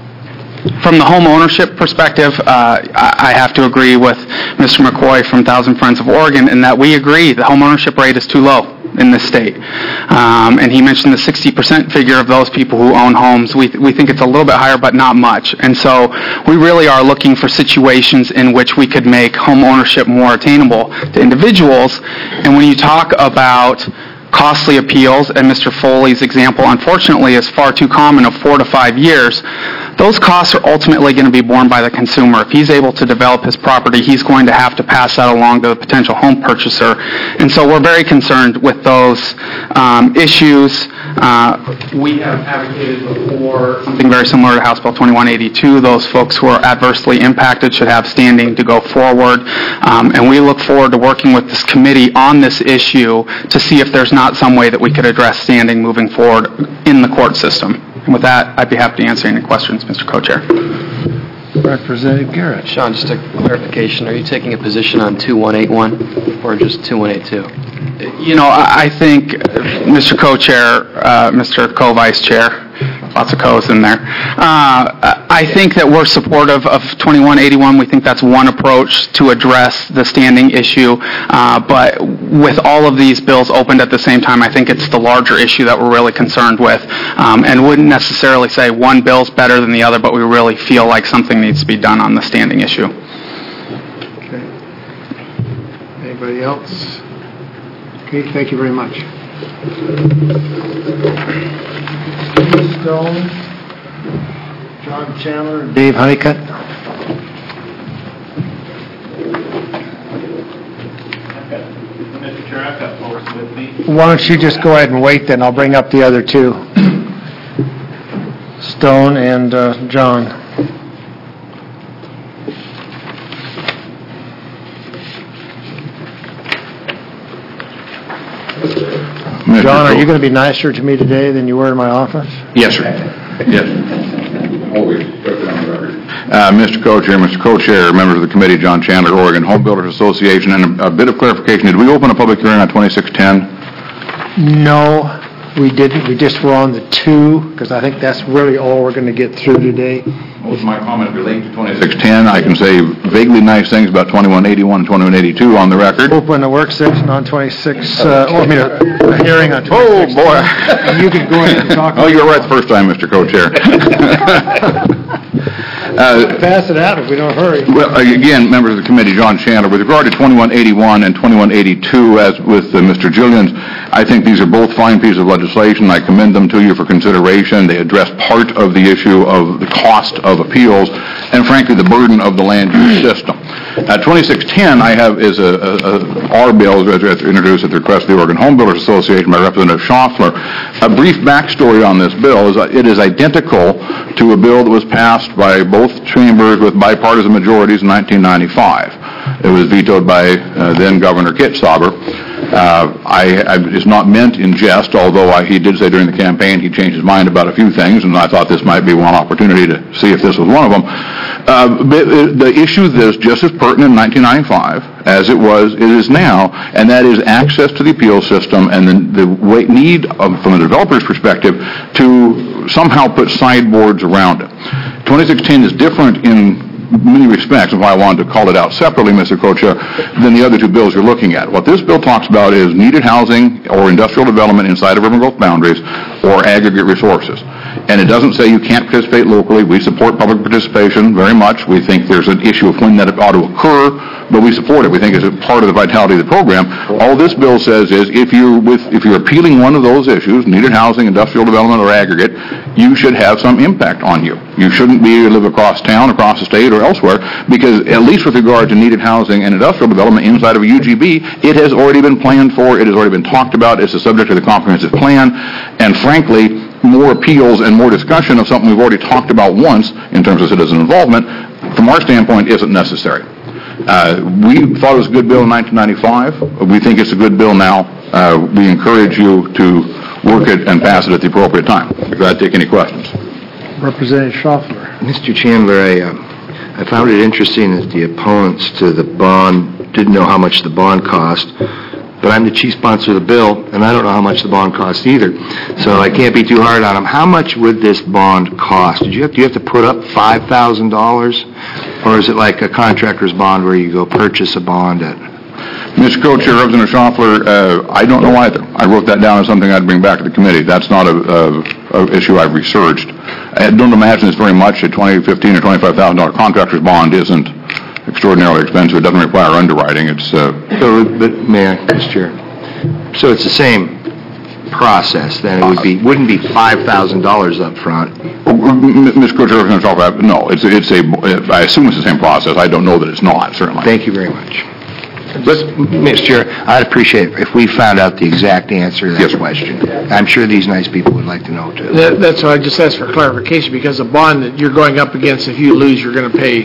From the home ownership perspective, uh, I have to agree with Mister McCoy from Thousand Friends of Oregon in that we agree the home ownership rate is too low in this state. Um, and he mentioned the sixty percent figure of those people who own homes. We, th- we think it's a little bit higher, but not much. And so we really are looking for situations in which we could make home ownership more attainable to individuals. And when you talk about costly appeals, and Mister Foley's example, unfortunately, is far too common of four to five years, those costs are ultimately going to be borne by the consumer. If he's able to develop his property, he's going to have to pass that along to the potential home purchaser. And so we're very concerned with those um, issues. Uh, we have advocated before something very similar to House Bill twenty-one eighty-two. Those folks who are adversely impacted should have standing to go forward. Um, and we look forward to working with this committee on this issue to see if there's not some way that we could address standing moving forward in the court system. And with that, I'd be happy to answer any questions, Mister Co-Chair. Representative Garrett. Sean, just a clarification. Are you taking a position on two one eight one or just two one eight two? You know, I I think, uh, Mister Co-Chair, uh, Mister Co-Vice Chair, lots of co's in there, uh, I think that we're supportive of twenty-one eighty-one. We think that's one approach to address the standing issue. Uh, but with all of these bills opened at the same time, I think it's the larger issue that we're really concerned with, um, and wouldn't necessarily say one bill's better than the other, but we really feel like something needs to be done on the standing issue. Okay. Anybody else? Okay, thank you very much. Steve Stone, John Chandler, Dave Honeycutt. Mister Chair, I've got folks with me. Why don't you just go ahead and wait, then I'll bring up the other two. Stone and uh, John. John, are you going to be nicer to me today than you were in my office? Yes, sir. Yes. Always. Uh, Mister Co-Chair, Mister Co-Chair, members of the committee, John Chandler, Oregon Home Builders Association, and a, a bit of clarification. Did we open a public hearing on twenty-six ten? No, we didn't. We just were on the two, because I think that's really all we're going to get through today. Most of my comments relate to twenty-six ten. I can say vaguely nice things about twenty-one eighty-one and twenty-one eighty-two on the record. Open a work session on twenty-six, uh, oh, I mean, a, a hearing on twenty-six. Oh, boy. And you can go ahead and talk. Oh, you were right the first time, Mister Co-Chair. Uh, Pass it out if we don't hurry. Well, again, members of the committee, John Chandler, with regard to twenty-one eighty-one and twenty-one eighty-two, as with uh, Mister Gillians, I think these are both fine pieces of legislation. I commend them to you for consideration. They address part of the issue of the cost of appeals and, frankly, the burden of the land use system. Uh, twenty-six ten, I have, is a, a, a our bill, as introduced at the request of the Oregon Home Builders Association by Representative Schaffler. A brief backstory on this bill is uh, it is identical to a bill that was passed by both chambers with bipartisan majorities in nineteen ninety-five. It was vetoed by uh, then Governor Kit Sauber. Uh, I, I, it's not meant in jest, although I, he did say during the campaign he changed his mind about a few things, and I thought this might be one opportunity to see if this was one of them. Uh, but the issue that's just as pertinent in nineteen ninety-five as it was, it is now, and that is access to the appeal system and the, the way, need, of, from the developer's perspective, to somehow put sideboards around it. twenty-six ten is different in many respects, and why I wanted to call it out separately, Mister Co-Chair, than the other two bills you're looking at. What this bill talks about is needed housing or industrial development inside of urban growth boundaries or aggregate resources. And it doesn't say you can't participate locally. We support public participation very much. We think there's an issue of when that ought to occur, but we support it. We think it's a part of the vitality of the program. All this bill says is if you're with, if you're appealing one of those issues, needed housing, industrial development, or aggregate, you should have some impact on you. You shouldn't be able to live across town, across the state, or elsewhere, because at least with regard to needed housing and industrial development inside of a U G B, it has already been planned for, it has already been talked about, it's the subject of the comprehensive plan, and frankly, more appeals and more discussion of something we've already talked about once in terms of citizen involvement, from our standpoint, isn't necessary. Uh, we thought it was a good bill in nineteen ninety-five. We think it's a good bill now. Uh, we encourage you to work it and pass it at the appropriate time. I'd be glad to take any questions. Representative Schaffler. Mister Chandler, I, uh, I found it interesting that the opponents to the bond didn't know how much the bond cost, but I'm the chief sponsor of the bill, and I don't know how much the bond costs either, so I can't be too hard on them. How much would this bond cost? Did you have, do you have to put up five thousand dollars, or is it like a contractor's bond where you go purchase a bond at? Mister Co-Chair, Representative Schaffler, uh, I don't know either. I wrote that down as something I'd bring back to the committee. That's not a, a, a issue I've researched. I don't imagine it's very much. A twenty, fifteen, or twenty-five thousand dollar contractor's bond isn't extraordinarily expensive. It doesn't require underwriting. It's uh, so, but may I, Mister Chair? So it's the same process, then it would be, wouldn't be five thousand dollars up front. Mister Co-Chair, I was going to talk about, no, it's, it's a, I assume it's the same process. I don't know that it's not, certainly. Thank you very much. But, Mister Chair, I'd appreciate it if we found out the exact answer to that Yes, question. I'm sure these nice people would like to know, too. That- That's why I just asked for clarification, because the bond that you're going up against, if you lose, you're going to pay,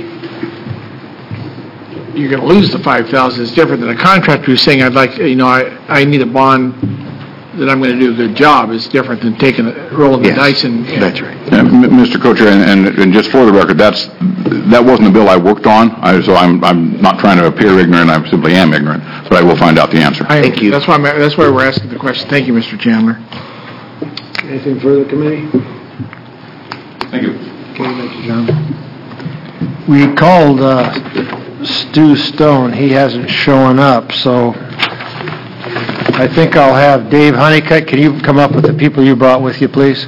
you're going to lose the five thousand dollars. It's different than a contractor who's saying, I'd like, you know, I, I need a bond that I'm going to do a good job. It's different than taking, a rolling the Yes, dice and... that's right. Uh, M- Mister Co-Chair, and, and, and just for the record, that's, that wasn't a bill I worked on, I, so I'm, I'm not trying to appear ignorant, I simply am ignorant, but I will find out the answer. I- That's why, I'm- that's why we're asking the question. Thank you, Mister Chandler. Anything further, committee? Thank you. Okay, thank you, John. We called uh, Stu Stone. He hasn't shown up, so I think I'll have Dave Honeycutt. Can you come up with the people you brought with you, please?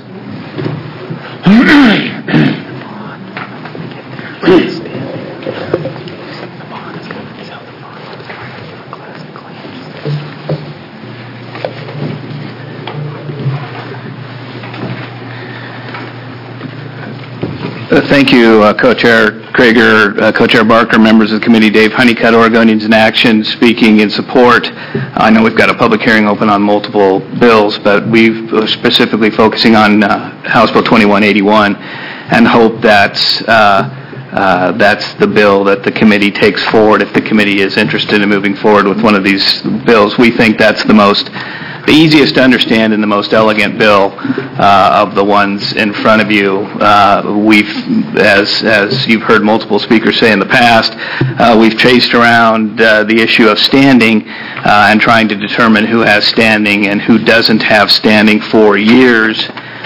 Uh, Thank you, uh, Co-Chair Krager, uh, Co-Chair Barker, members of the committee, Dave Honeycutt, Oregonians in Action, speaking in support. I know we've got a public hearing open on multiple bills, but we've uh, specifically focusing on uh, House Bill twenty-one eighty-one and hope that's, uh, uh, that's the bill that the committee takes forward if the committee is interested in moving forward with one of these bills. We think that's the most the easiest to understand and the most elegant bill uh, of the ones in front of you. Uh, we've, as as you've heard multiple speakers say in the past, uh, we've chased around uh, the issue of standing uh, and trying to determine who has standing and who doesn't have standing for years.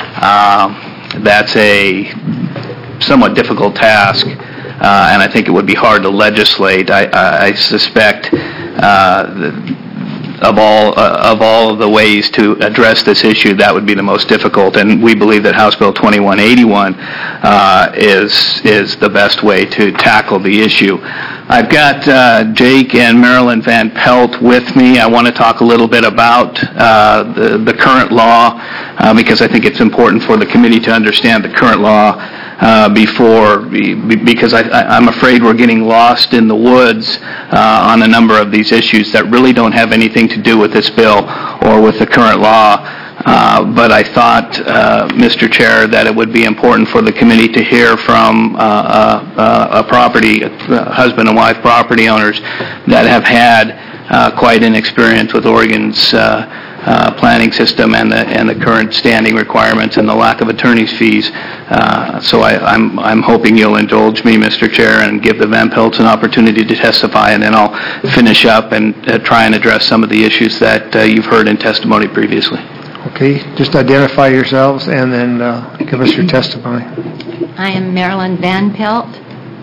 Uh, that's a somewhat difficult task, uh, and I think it would be hard to legislate. I, I, I suspect uh, the, Of all uh, of all of the ways to address this issue, that would be the most difficult, and we believe that House Bill twenty-one eighty-one uh, is is the best way to tackle the issue. I've got uh, Jake and Marilyn Van Pelt with me. I want to talk a little bit about uh, the the current law uh, because I think it's important for the committee to understand the current law. Uh, before, because I, I, I'm afraid we're getting lost in the woods uh, on a number of these issues that really don't have anything to do with this bill or with the current law. Uh, but I thought, uh, Mister Chair, that it would be important for the committee to hear from uh, uh, a property, uh, husband and wife property owners that have had uh, quite an experience with Oregon's uh, Uh, planning system and the and the current standing requirements and the lack of attorney's fees. Uh, so I, I'm I'm hoping you'll indulge me, Mister Chair, and give the Van Pelts an opportunity to testify, and then I'll finish up and uh, try and address some of the issues that uh, you've heard in testimony previously. Okay, just identify yourselves and then uh, give us your testimony. I am Marilyn Van Pelt.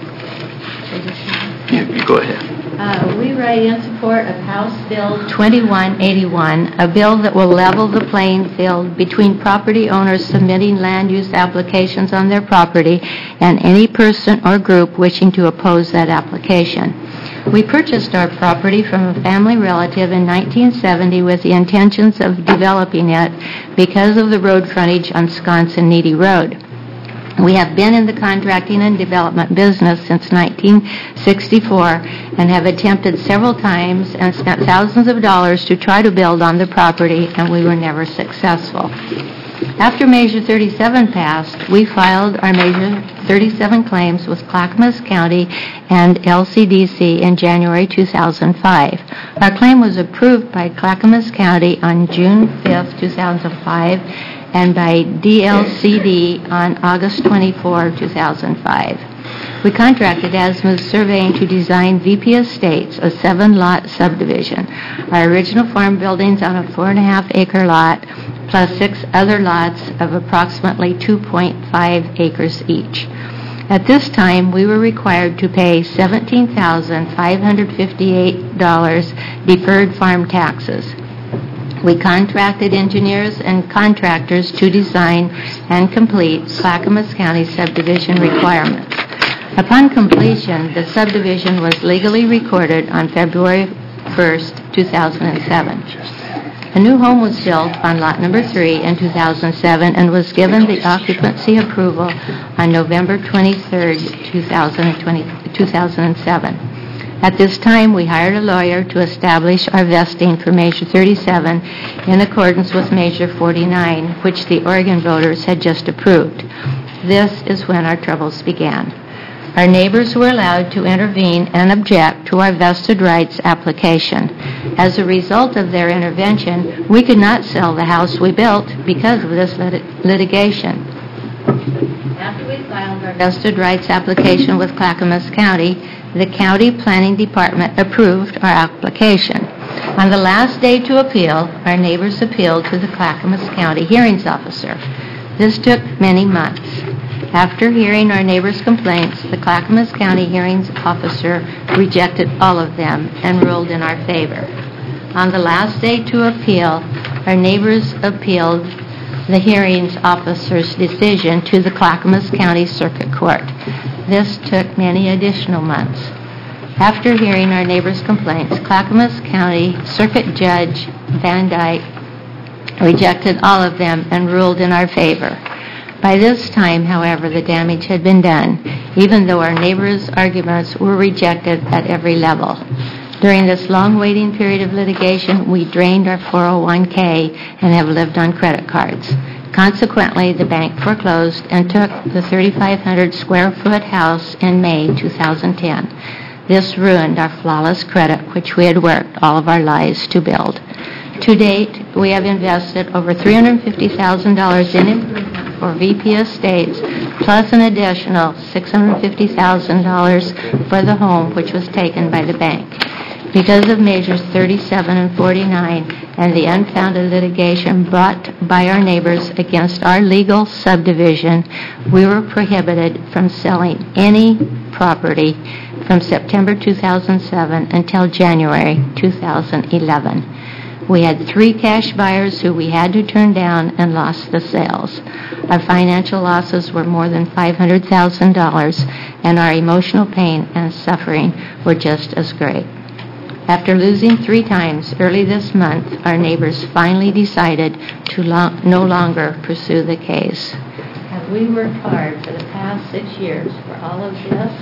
You, you go ahead. Uh, we write in support of House Bill twenty-one eighty-one, a bill that will level the playing field between property owners submitting land use applications on their property and any person or group wishing to oppose that application. We purchased our property from a family relative in nineteen seventy with the intentions of developing it because of the road frontage on Sconsin-Needy Road. We have been in the contracting and development business since nineteen sixty-four and have attempted several times and spent thousands of dollars to try to build on the property, and we were never successful. After Measure thirty-seven passed, we filed our Measure thirty-seven claims with Clackamas County and L C D C in January two thousand five. Our claim was approved by Clackamas County on June fifth, two thousand five, and by D L C D on August twenty-fourth, two thousand five. We contracted Asmuth Surveying to design V P Estates, a seven-lot subdivision. Our original farm buildings on a four and a half acre lot, plus six other lots of approximately two point five acres each. At this time, we were required to pay seventeen thousand five hundred fifty-eight dollars deferred farm taxes. We contracted engineers and contractors to design and complete Clackamas County subdivision requirements. Upon completion, the subdivision was legally recorded on February first, two thousand seven. A new home was built on lot number three in two thousand seven and was given the occupancy approval on November twenty-third, two thousand seven. At this time, we hired a lawyer to establish our vesting for Measure thirty-seven in accordance with Measure forty-nine, which the Oregon voters had just approved. This is when our troubles began. Our neighbors were allowed to intervene and object to our vested rights application. As a result of their intervention, we could not sell the house we built because of this lit- litigation. After we filed our vested rights application with Clackamas County, the County Planning Department approved our application. On the last day to appeal, our neighbors appealed to the Clackamas County Hearings Officer. This took many months. After hearing our neighbors' complaints, the Clackamas County Hearings Officer rejected all of them and ruled in our favor. On the last day to appeal, our neighbors appealed the hearings officer's decision to the Clackamas County Circuit Court. This took many additional months. After hearing our neighbors' complaints, Clackamas County Circuit Judge Van Dyke rejected all of them and ruled in our favor. By this time, however, the damage had been done, even though our neighbors' arguments were rejected at every level. During this long waiting period of litigation, we drained our four oh one k and have lived on credit cards. Consequently, the bank foreclosed and took the thirty-five hundred square foot house in May two thousand ten. This ruined our flawless credit, which we had worked all of our lives to build. To date, we have invested over three hundred fifty thousand dollars in improvements for V P Estates, plus an additional six hundred fifty thousand dollars for the home which was taken by the bank. Because of Measures thirty-seven and forty-nine and the unfounded litigation brought by our neighbors against our legal subdivision, we were prohibited from selling any property from September two thousand seven until January two thousand eleven. We had three cash buyers who we had to turn down and lost the sales. Our financial losses were more than five hundred thousand dollars, and our emotional pain and suffering were just as great. After losing three times early this month, our neighbors finally decided to lo- no longer pursue the case. Have we worked hard for the past six years for all of this?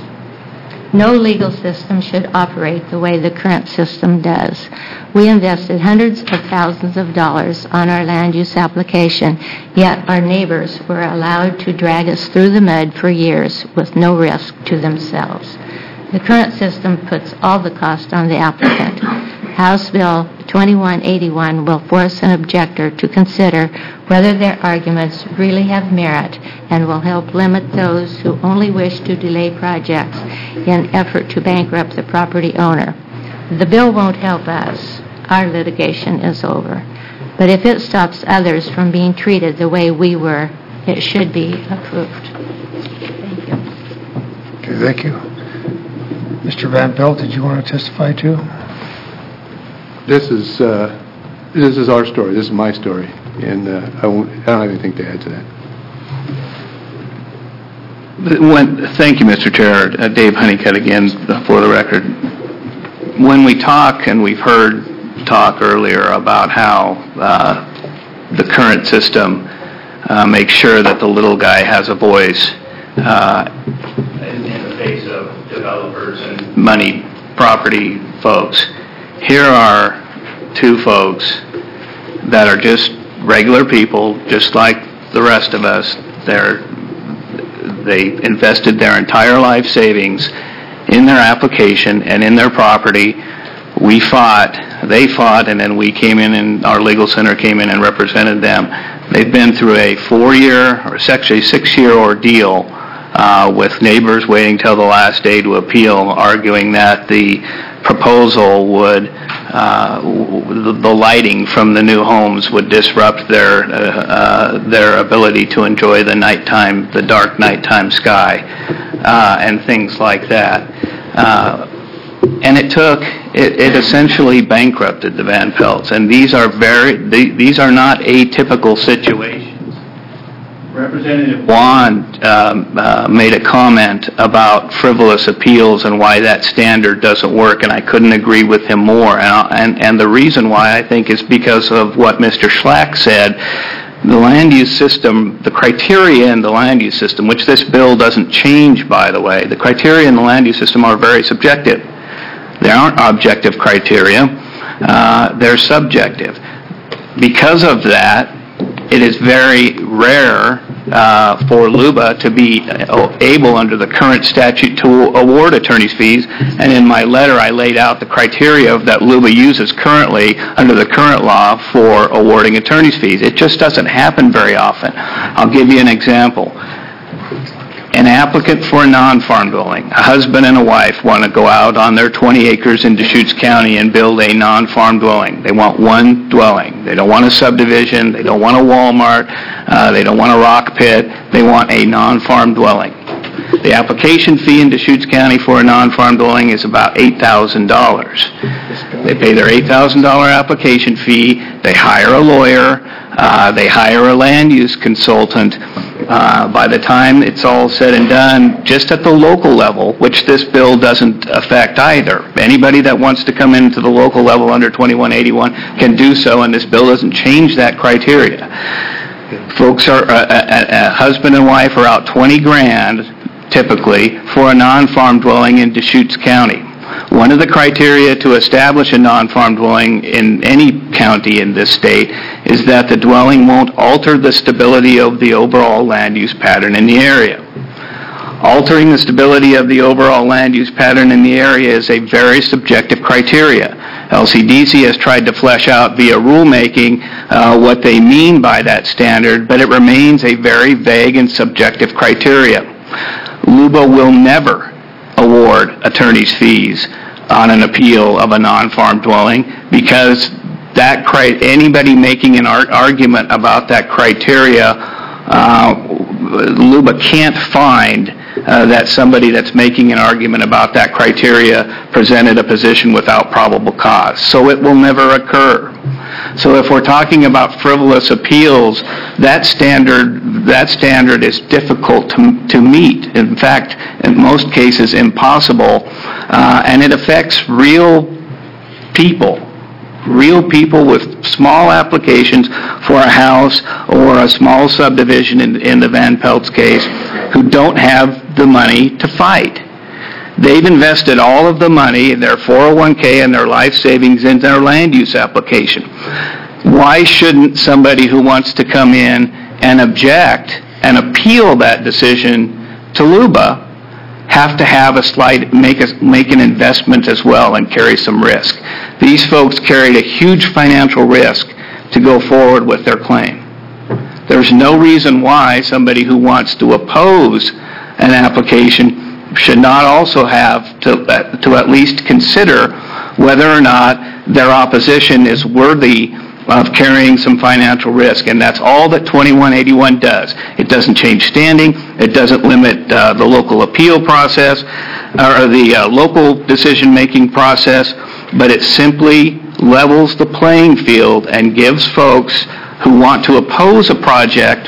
No legal system should operate the way the current system does. We invested hundreds of thousands of dollars on our land use application, yet our neighbors were allowed to drag us through the mud for years with no risk to themselves. The current system puts all the cost on the applicant. House Bill twenty-one eighty-one will force an objector to consider whether their arguments really have merit and will help limit those who only wish to delay projects in effort to bankrupt the property owner. The bill won't help us. Our litigation is over. But if it stops others from being treated the way we were, it should be approved. Thank you. Okay, thank you. Mister Van Pelt, did you want to testify too? This is uh, this is our story. This is my story, and uh, I, won't, I don't have anything to add to that. When, thank you, Mister Chair. Uh, Dave Honeycutt again for the record. When we talk, and we've heard talk earlier about how uh, the current system uh, makes sure that the little guy has a voice uh, in, in the face of developers and money property folks. Here are two folks that are just regular people, just like the rest of us. They're, they invested their entire life savings in their application and in their property. We fought, they fought, and then we came in and our legal center came in and represented them. They've been through a four-year, or actually six-year ordeal uh, with neighbors waiting till the last day to appeal, arguing that the proposal would, uh, the, the lighting from the new homes would disrupt their uh, uh, their ability to enjoy the nighttime, the dark nighttime sky, uh, and things like that. Uh, and it took, it, it essentially bankrupted the Van Pelts. And these are very, they, these are not atypical situations. Representative Wand um, uh, made a comment about frivolous appeals and why that standard doesn't work, and I couldn't agree with him more. And, and, and the reason why, I think, is because of what Mister Schlack said. The land use system, the criteria in the land use system, which this bill doesn't change, by the way, the criteria in the land use system are very subjective. They aren't objective criteria. Uh, they're subjective. Because of that, it is very rare uh, for L U B A to be able, under the current statute, to award attorney's fees. And in my letter, I laid out the criteria that L U B A uses currently under the current law for awarding attorney's fees. It just doesn't happen very often. I'll give you an example. An applicant for a non-farm dwelling, a husband and a wife want to go out on their twenty acres in Deschutes County and build a non-farm dwelling. They want one dwelling. They don't want a subdivision. They don't want a Walmart. Uh, they don't want a rock pit. They want a non-farm dwelling. The application fee in Deschutes County for a non-farm dwelling is about eight thousand dollars. They pay their eight thousand dollars application fee. They hire a lawyer. Uh, they hire a land use consultant. Uh, by the time it's all said and done, just at the local level, which this bill doesn't affect either. Anybody that wants to come into the local level under twenty-one eighty-one can do so, and this bill doesn't change that criteria. Folks are, uh, a, a husband and wife are out twenty grand, typically, for a non-farm dwelling in Deschutes County. One of the criteria to establish a non-farm dwelling in any county in this state is that the dwelling won't alter the stability of the overall land use pattern in the area. Altering the stability of the overall land use pattern in the area is a very subjective criteria. L C D C has tried to flesh out via rulemaking uh, what they mean by that standard, but it remains a very vague and subjective criteria. L U B A will never award attorney's fees on an appeal of a non-farm dwelling because that cri- anybody making an ar- argument about that criteria, uh, L U B A can't find uh, that somebody that's making an argument about that criteria presented a position without probable cause. So it will never occur. So if we're talking about frivolous appeals, that standard that standard is difficult to, to meet. In fact, in most cases, impossible, uh, and it affects real people, real people with small applications for a house or a small subdivision in, in the Van Pelt's case who don't have the money to fight. They've invested all of the money in their four oh one k and their life savings in their land use application. Why shouldn't somebody who wants to come in and object and appeal that decision to L U B A have to have a slight, make a, make an investment as well and carry some risk? These folks carried a huge financial risk to go forward with their claim. There's no reason why somebody who wants to oppose an application should not also have to, uh, to at least consider whether or not their opposition is worthy of carrying some financial risk. And that's all that twenty-one eighty-one does. It doesn't change standing. It doesn't limit uh, the local appeal process or the uh, local decision-making process, but it simply levels the playing field and gives folks who want to oppose a project,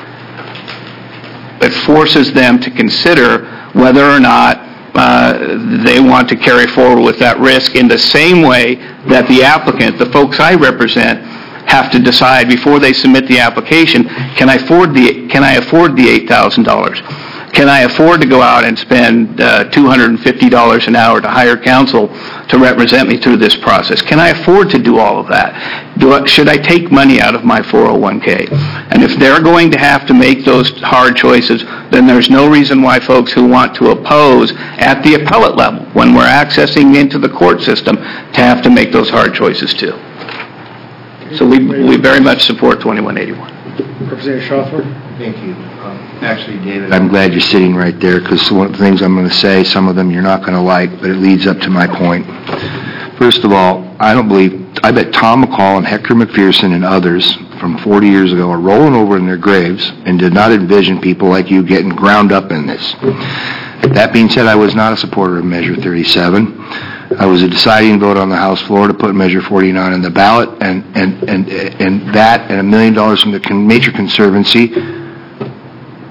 it forces them to consider whether or not uh, they want to carry forward with that risk in the same way that the applicant, the folks I represent, have to decide before they submit the application, can I afford the, can I afford the eight thousand dollars? Can I afford to go out and spend uh, two hundred fifty dollars an hour to hire counsel to represent me through this process? Can I afford to do all of that? Do I, should I take money out of my four oh one k? And if they're going to have to make those hard choices, then there's no reason why folks who want to oppose at the appellate level, when we're accessing into the court system, to have to make those hard choices too. So we, we very much support twenty-one eighty-one. Representative Schauffler? Thank you. Um, actually, David, I'm glad you're sitting right there because one of the things I'm going to say, some of them you're not going to like, but it leads up to my point. First of all, I don't believe, I bet Tom McCall and Hector McPherson and others from forty years ago are rolling over in their graves and did not envision people like you getting ground up in this. That being said, I was not a supporter of Measure thirty-seven. I was a deciding vote on the House floor to put Measure forty-nine on the ballot, and, and, and, and that and a million dollars from the Nature Conservancy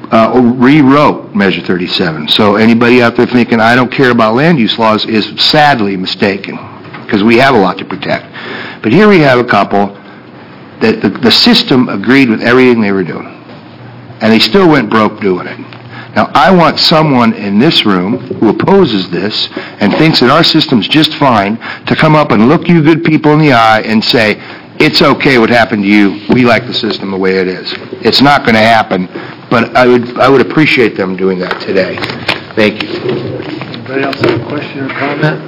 uh, rewrote Measure thirty-seven. So anybody out there thinking, I don't care about land use laws, is sadly mistaken, because we have a lot to protect. But here we have a couple that the, the system agreed with everything they were doing, and they still went broke doing it. Now, I want someone in this room who opposes this and thinks that our system's just fine to come up and look you good people in the eye and say, it's okay what happened to you, we like the system the way it is. It's not going to happen, but I would I would appreciate them doing that today. Thank you. Anybody else have a question or comment?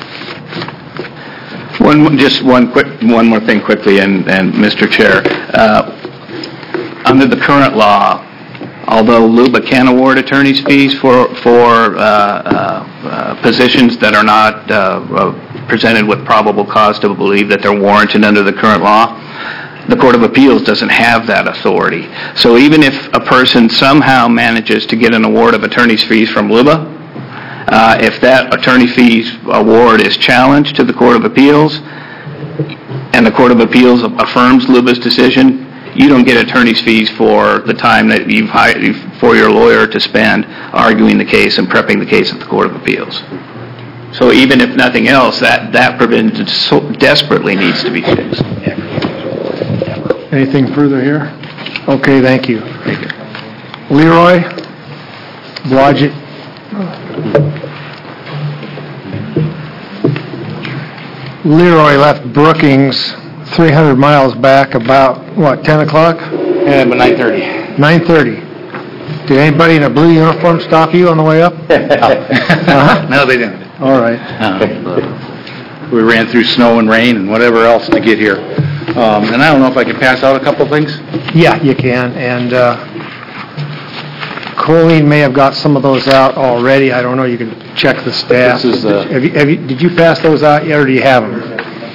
One, just one quick, one more thing quickly, and, and Mister Chair. Uh, under the current law, although LUBA can award attorney's fees for, for uh, uh, uh, positions that are not uh, uh, presented with probable cause to believe that they're warranted under the current law, the Court of Appeals doesn't have that authority. So even if a person somehow manages to get an award of attorney's fees from LUBA, uh, if that attorney fees award is challenged to the Court of Appeals, and the Court of Appeals affirms LUBA's decision, you don't get attorney's fees for the time that you've hired for your lawyer to spend arguing the case and prepping the case at the Court of Appeals. So even if nothing else, that, that provision so desperately needs to be fixed. Anything further here? Okay, thank you. Leroy Blodgett. Leroy left Brookings three hundred miles back about, what, ten o'clock? Yeah, but nine thirty. nine thirty. Did anybody in a blue uniform stop you on the way up? uh-huh. No, they didn't. All right. Uh, we ran through snow and rain and whatever else to get here. Um, and I don't know if I can pass out a couple things. Yeah, you can. And uh, Colleen may have got some of those out already. I don't know. You can check the staff. This is, uh, have you, have you, did you pass those out yet, or do you have them?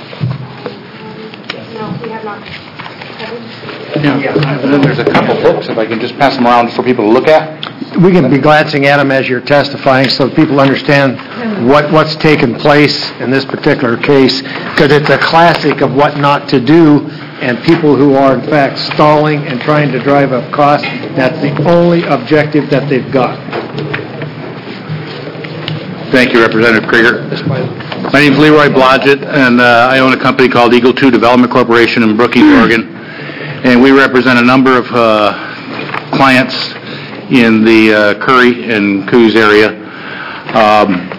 Yeah, and then there's a couple books, if I can just pass them around for people to look at. We can be glancing at them as you're testifying so people understand what, what's taken place in this particular case, because it's a classic of what not to do, and people who are in fact stalling and trying to drive up costs, that's the only objective that they've got. Thank you, Representative Krieger. My name is Leroy Blodgett, and uh, I own a company called Eagle two Development Corporation in Brookings, Oregon. And we represent a number of uh, clients in the uh, Curry and Coos area. Um,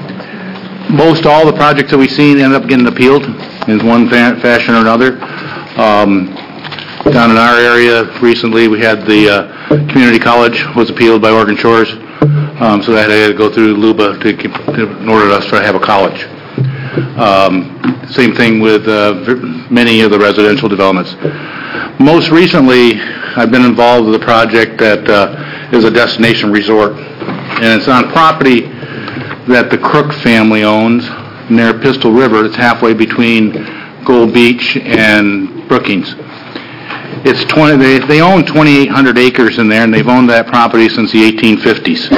most all the projects that we've seen end up getting appealed in one fa- fashion or another. Um, down in our area recently, we had the uh, community college was appealed by Oregon Shores, um, so that had to go through LUBA to, to, in order for us to have a college. Um, same thing with uh, many of the residential developments. Most recently, I've been involved with a project that uh, is a destination resort, and it's on property that the Crook family owns near Pistol River. It's halfway between Gold Beach and Brookings. It's twenty. They, they own twenty-eight hundred acres in there, and they've owned that property since the eighteen fifties.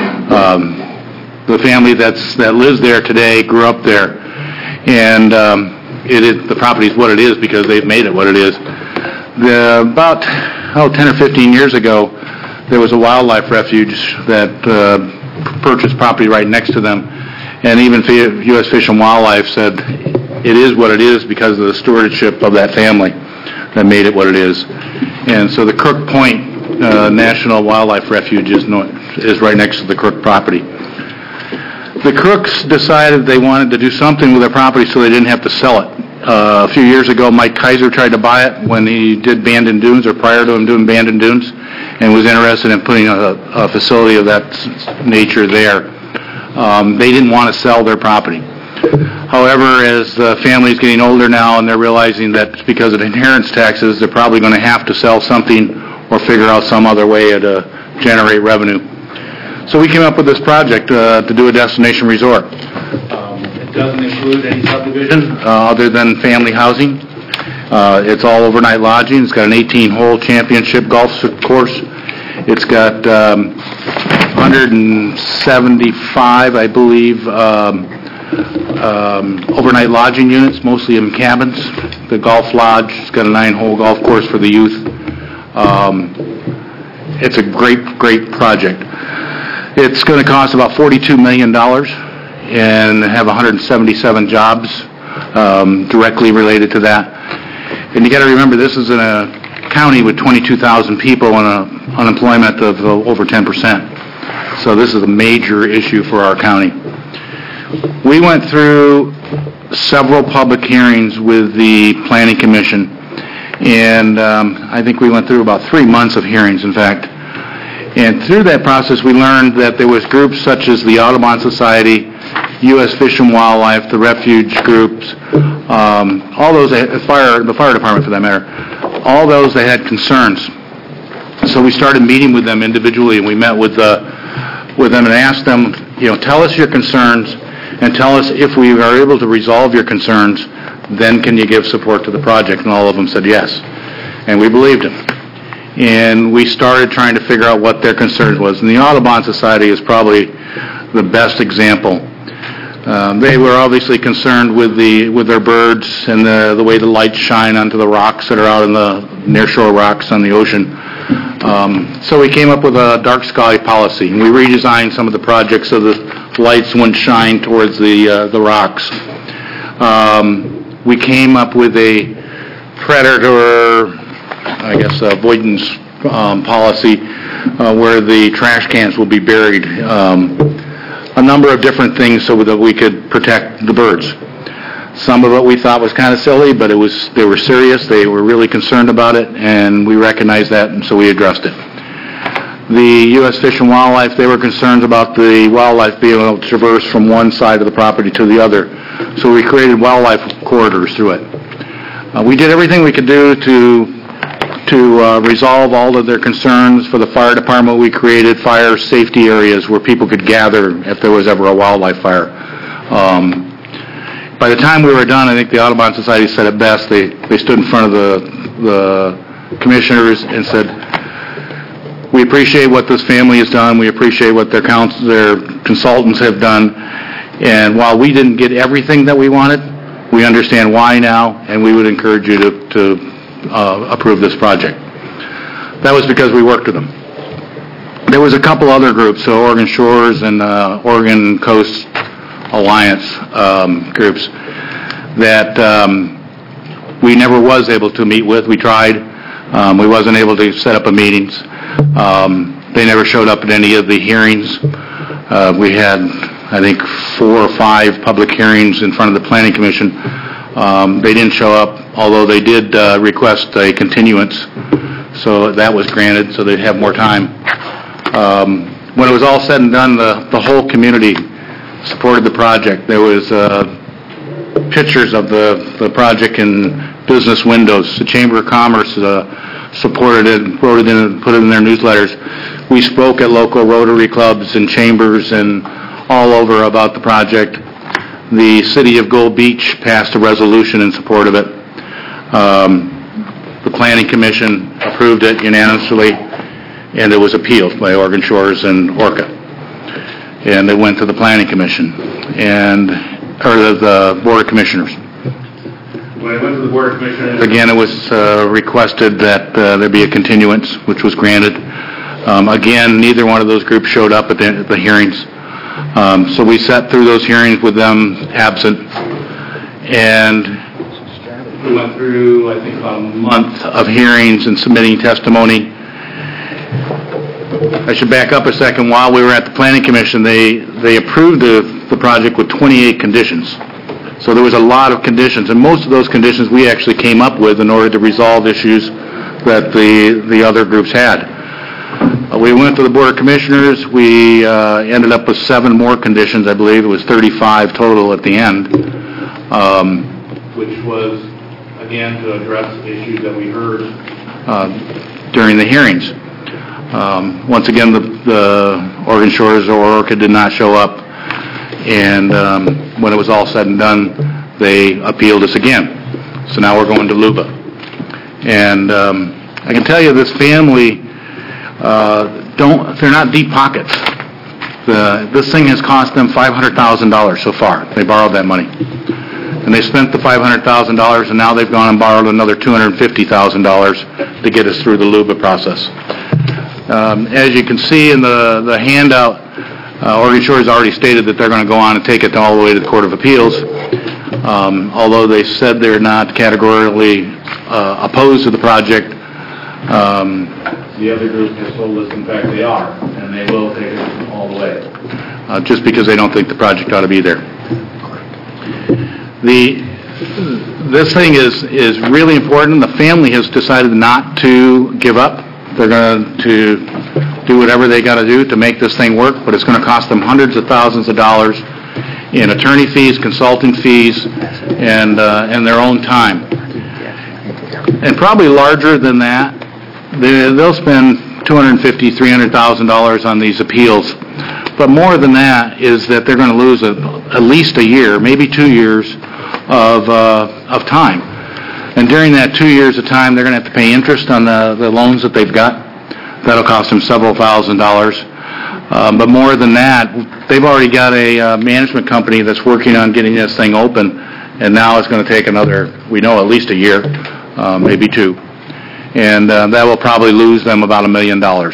Um, the family that's that lives there today grew up there, and um, it is, the property is what it is because they've made it what it is. The, about oh, ten or fifteen years ago, there was a wildlife refuge that uh, purchased property right next to them, and even U S Fish and Wildlife said it is what it is because of the stewardship of that family that made it what it is. And so the Crook Point uh, National Wildlife Refuge is, no, is right next to the Crook property. The Crooks decided they wanted to do something with their property so they didn't have to sell it. Uh, a few years ago, Mike Kaiser tried to buy it when he did Bandon Dunes, or prior to him doing Bandon Dunes, and was interested in putting a, a facility of that nature there. Um, they didn't want to sell their property. However, as the family is getting older now and they're realizing that because of inheritance taxes, they're probably going to have to sell something or figure out some other way to generate revenue. So we came up with this project uh, to do a destination resort. Um, it doesn't include any subdivision uh, other than family housing. Uh, it's all overnight lodging. It's got an eighteen-hole championship golf course. It's got um, one hundred seventy-five, I believe, um, um, overnight lodging units, mostly in cabins. The golf lodge, it's got a nine-hole golf course for the youth. Um, it's a great, great project. It's going to cost about forty-two million dollars and have one hundred seventy-seven jobs um, directly related to that. And you got to remember, this is in a county with twenty-two thousand people and an unemployment of uh, over ten percent. So this is a major issue for our county. We went through several public hearings with the Planning Commission, and um, I think we went through about three months of hearings, in fact. And through that process, we learned that there was groups such as the Audubon Society, U S Fish and Wildlife, the refuge groups, um, all those, uh, fire, the fire department for that matter, all those that had concerns. So we started meeting with them individually, and we met with, uh, with them and asked them, you know, tell us your concerns, and tell us if we are able to resolve your concerns, then can you give support to the project? And all of them said yes. And we believed them. And we started trying to figure out what their concerns was. And the Audubon Society is probably the best example. Um, they were obviously concerned with the with their birds and the the way the lights shine onto the rocks that are out in the nearshore rocks on the ocean. Um, so we came up with a dark sky policy, and we redesigned some of the projects so the lights wouldn't shine towards the uh, the rocks. Um, we came up with a predator, I guess, avoidance um, policy uh, where the trash cans will be buried. Um, a number of different things so that we could protect the birds. Some of it we thought was kind of silly, but it was they were serious. They were really concerned about it, and we recognized that, and so we addressed it. The U S Fish and Wildlife, they were concerned about the wildlife being able to traverse from one side of the property to the other, so we created wildlife corridors through it. Uh, we did everything we could do to to uh, resolve all of their concerns. For the fire department, we created fire safety areas where people could gather if there was ever a wildlife fire. Um, by the time we were done, I think the Audubon Society said it best. They they stood in front of the the commissioners and said, "We appreciate what this family has done. We appreciate what their counsel, their consultants have done. And while we didn't get everything that we wanted, we understand why now, and we would encourage you to." to Uh, approve this project." That was because we worked with them. There was a couple other groups, so Oregon Shores and uh, Oregon Coast Alliance um, groups that um, we never was able to meet with. We tried. Um, we wasn't able to set up a meetings. Um, they never showed up at any of the hearings. Uh, we had, I think, four or five public hearings in front of the Planning Commission. Um, they didn't show up, although they did uh, request a continuance, so that was granted, so they'd have more time. Um, when it was all said and done, the, the whole community supported the project. There was uh, pictures of the, the project in business windows. The Chamber of Commerce uh, supported it, wrote it in, and put it in their newsletters. We spoke at local Rotary clubs and chambers and all over about the project. The City of Gold Beach passed a resolution in support of it. Um, the Planning Commission approved it unanimously, and it was appealed by Oregon Shores and Orca. And it went to the Planning Commission, and or the, the Board of Commissioners. When it went to the Board of Commissioners, again, it was uh, requested that uh, there be a continuance, which was granted. Um, again, neither one of those groups showed up at the, the hearings. Um, so we sat through those hearings with them absent, and we went through, I think, about a month of hearings and submitting testimony. I should back up a second. While we were at the Planning Commission, they, they approved the, the project with twenty-eight conditions. So there was a lot of conditions, and most of those conditions we actually came up with in order to resolve issues that the, the other groups had. Uh, we went to the Board of Commissioners. We uh, ended up with seven more conditions. I believe it was thirty-five total at the end, um, which was, again, to address issues that we heard uh, during the hearings. Um, once again, the, the Oregon Shores or Orca did not show up, and um, when it was all said and done, they appealed us again. So now we're going to LUBA. And um, I can tell you this family, Uh, don't, they're not deep pockets. The, this thing has cost them five hundred thousand dollars so far. They borrowed that money. And they spent the five hundred thousand dollars, and now they've gone and borrowed another two hundred fifty thousand dollars to get us through the LUBA process. Um, As you can see in the the handout, uh, Oregon Shore has already stated that they're going to go on and take it all the way to the Court of Appeals. Um, Although they said they're not categorically uh, opposed to the project, um, the other group has told us, in fact, they are, and they will take it all the way, uh, just because they don't think the project ought to be there. The This thing is, is really important. The family has decided not to give up. They're going to do whatever they got to do to make this thing work, but it's going to cost them hundreds of thousands of dollars in attorney fees, consulting fees, and uh, and their own time. And probably larger than that, they, they'll spend two hundred fifty thousand dollars, three hundred thousand dollars on these appeals. But more than that is that they're going to lose a, at least a year, maybe two years of uh, of time. And during that two years of time, they're going to have to pay interest on the, the loans that they've got. That'll cost them several thousand dollars. Uh, but more than that, they've already got a uh, management company that's working on getting this thing open, and now it's going to take another, we know, at least a year, uh, maybe two. And uh, that will probably lose them about a million dollars.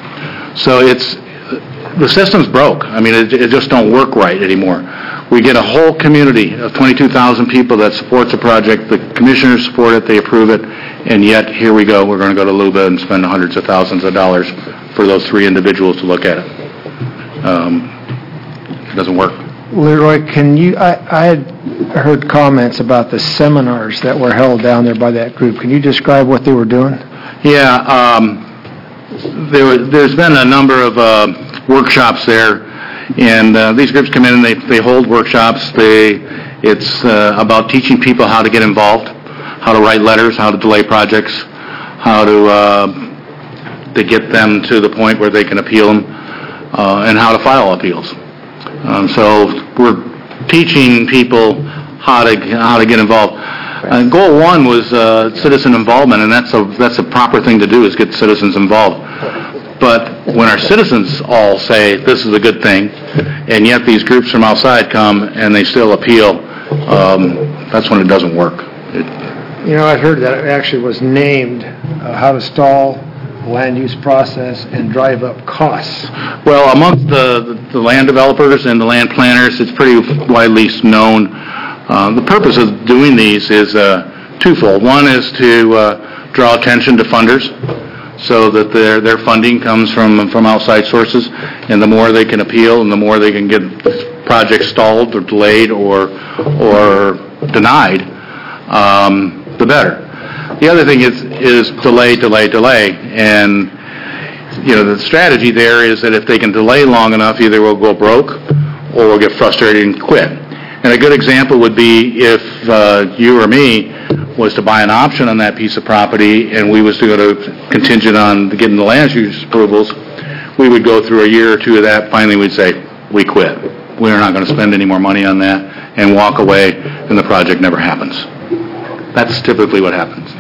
So it's, the system's broke. I mean, it, it just don't work right anymore. We get a whole community of twenty-two thousand people that supports the project. The commissioners support it, they approve it, and yet here we go. We're going to go to LUBA and spend hundreds of thousands of dollars for those three individuals to look at it. Um, it doesn't work. Leroy, can you, I, I had heard comments about the seminars that were held down there by that group. Can you describe what they were doing? Yeah, um, there, there's been a number of uh, workshops there, and uh, these groups come in and they, they hold workshops. They, it's uh, about teaching people how to get involved, how to write letters, how to delay projects, how to uh, to get them to the point where they can appeal them, uh, and how to file appeals. Um, so we're teaching people how to how to get involved. Uh, goal one was uh, citizen involvement, and that's a that's a proper thing to do, is get citizens involved. But when our citizens all say this is a good thing, and yet these groups from outside come and they still appeal, um, that's when it doesn't work. It, You know, I heard that it actually was named uh, how to stall the land use process and drive up costs. Well, amongst the, the, the land developers and the land planners, it's pretty widely known. Uh, the purpose of doing these is uh, twofold. One is to uh, draw attention to funders, so that their their funding comes from from outside sources, and the more they can appeal and the more they can get projects stalled or delayed or or denied, um, the better. The other thing is is delay, delay, delay, and you know the strategy there is that if they can delay long enough, either we'll go broke or we'll get frustrated and quit. And a good example would be if uh, you or me was to buy an option on that piece of property and we was to go to contingent on getting the land use approvals, we would go through a year or two of that. Finally, we'd say, we quit. We're not going to spend any more money on that, and walk away, and the project never happens. That's typically what happens.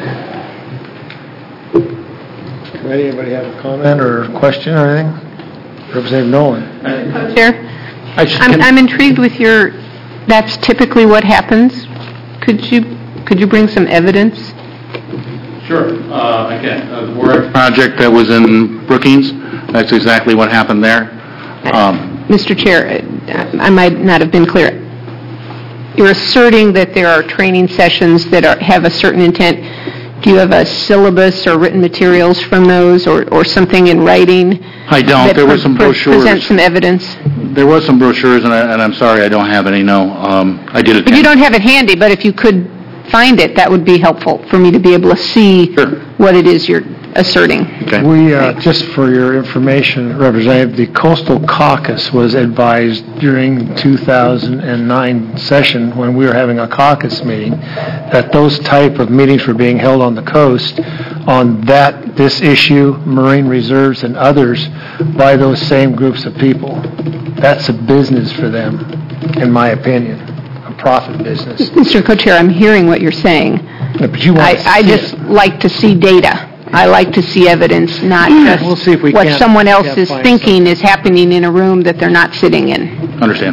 Committee, anybody have a comment or question or anything? Representative Nolan. Chair, I'm, I'm intrigued with your, that's typically what happens. Could you could you bring some evidence? Sure. Uh, again, uh, the Borex project that was in Brookings, that's exactly what happened there. Um, Mister Chair, I might not have been clear. You're asserting that there are training sessions that are, have a certain intent. Do you have a syllabus or written materials from those, or, or something in writing? I don't. There were some pre- brochures. Present some evidence. There was some brochures, and, I, and I'm sorry I don't have any, no. Um, I did it. But you don't have it handy, but if you could find it, that would be helpful for me to be able to see sure. what it is you're asserting. Okay. We, uh, just for your information, Representative, the Coastal Caucus was advised during two thousand nine session, when we were having a caucus meeting, that those type of meetings were being held on the coast on that, this issue, marine reserves and others, by those same groups of people. That's a business for them, in my opinion. Profit business. Mister Co-Chair, I'm hearing what you're saying. Yeah, but you want I, to I see just it. like to see data. I like to see evidence, not just We'll see if we what can't- someone else can't is find thinking is happening in a room that they're not sitting in. Understand.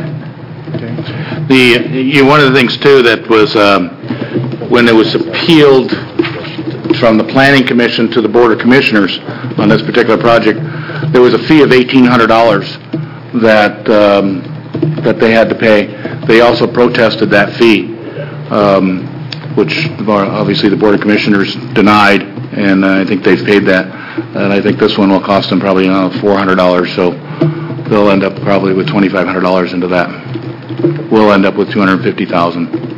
The you, one of the things too that was um, when it was appealed from the Planning Commission to the Board of Commissioners on this particular project, there was a fee of eighteen hundred dollars that, um, that they had to pay. They also protested that fee, um, which obviously the Board of Commissioners denied, and uh, I think they've paid that. And I think this one will cost them probably uh, four hundred dollars, so they'll end up probably with twenty-five hundred dollars into that. We'll end up with two hundred fifty thousand dollars.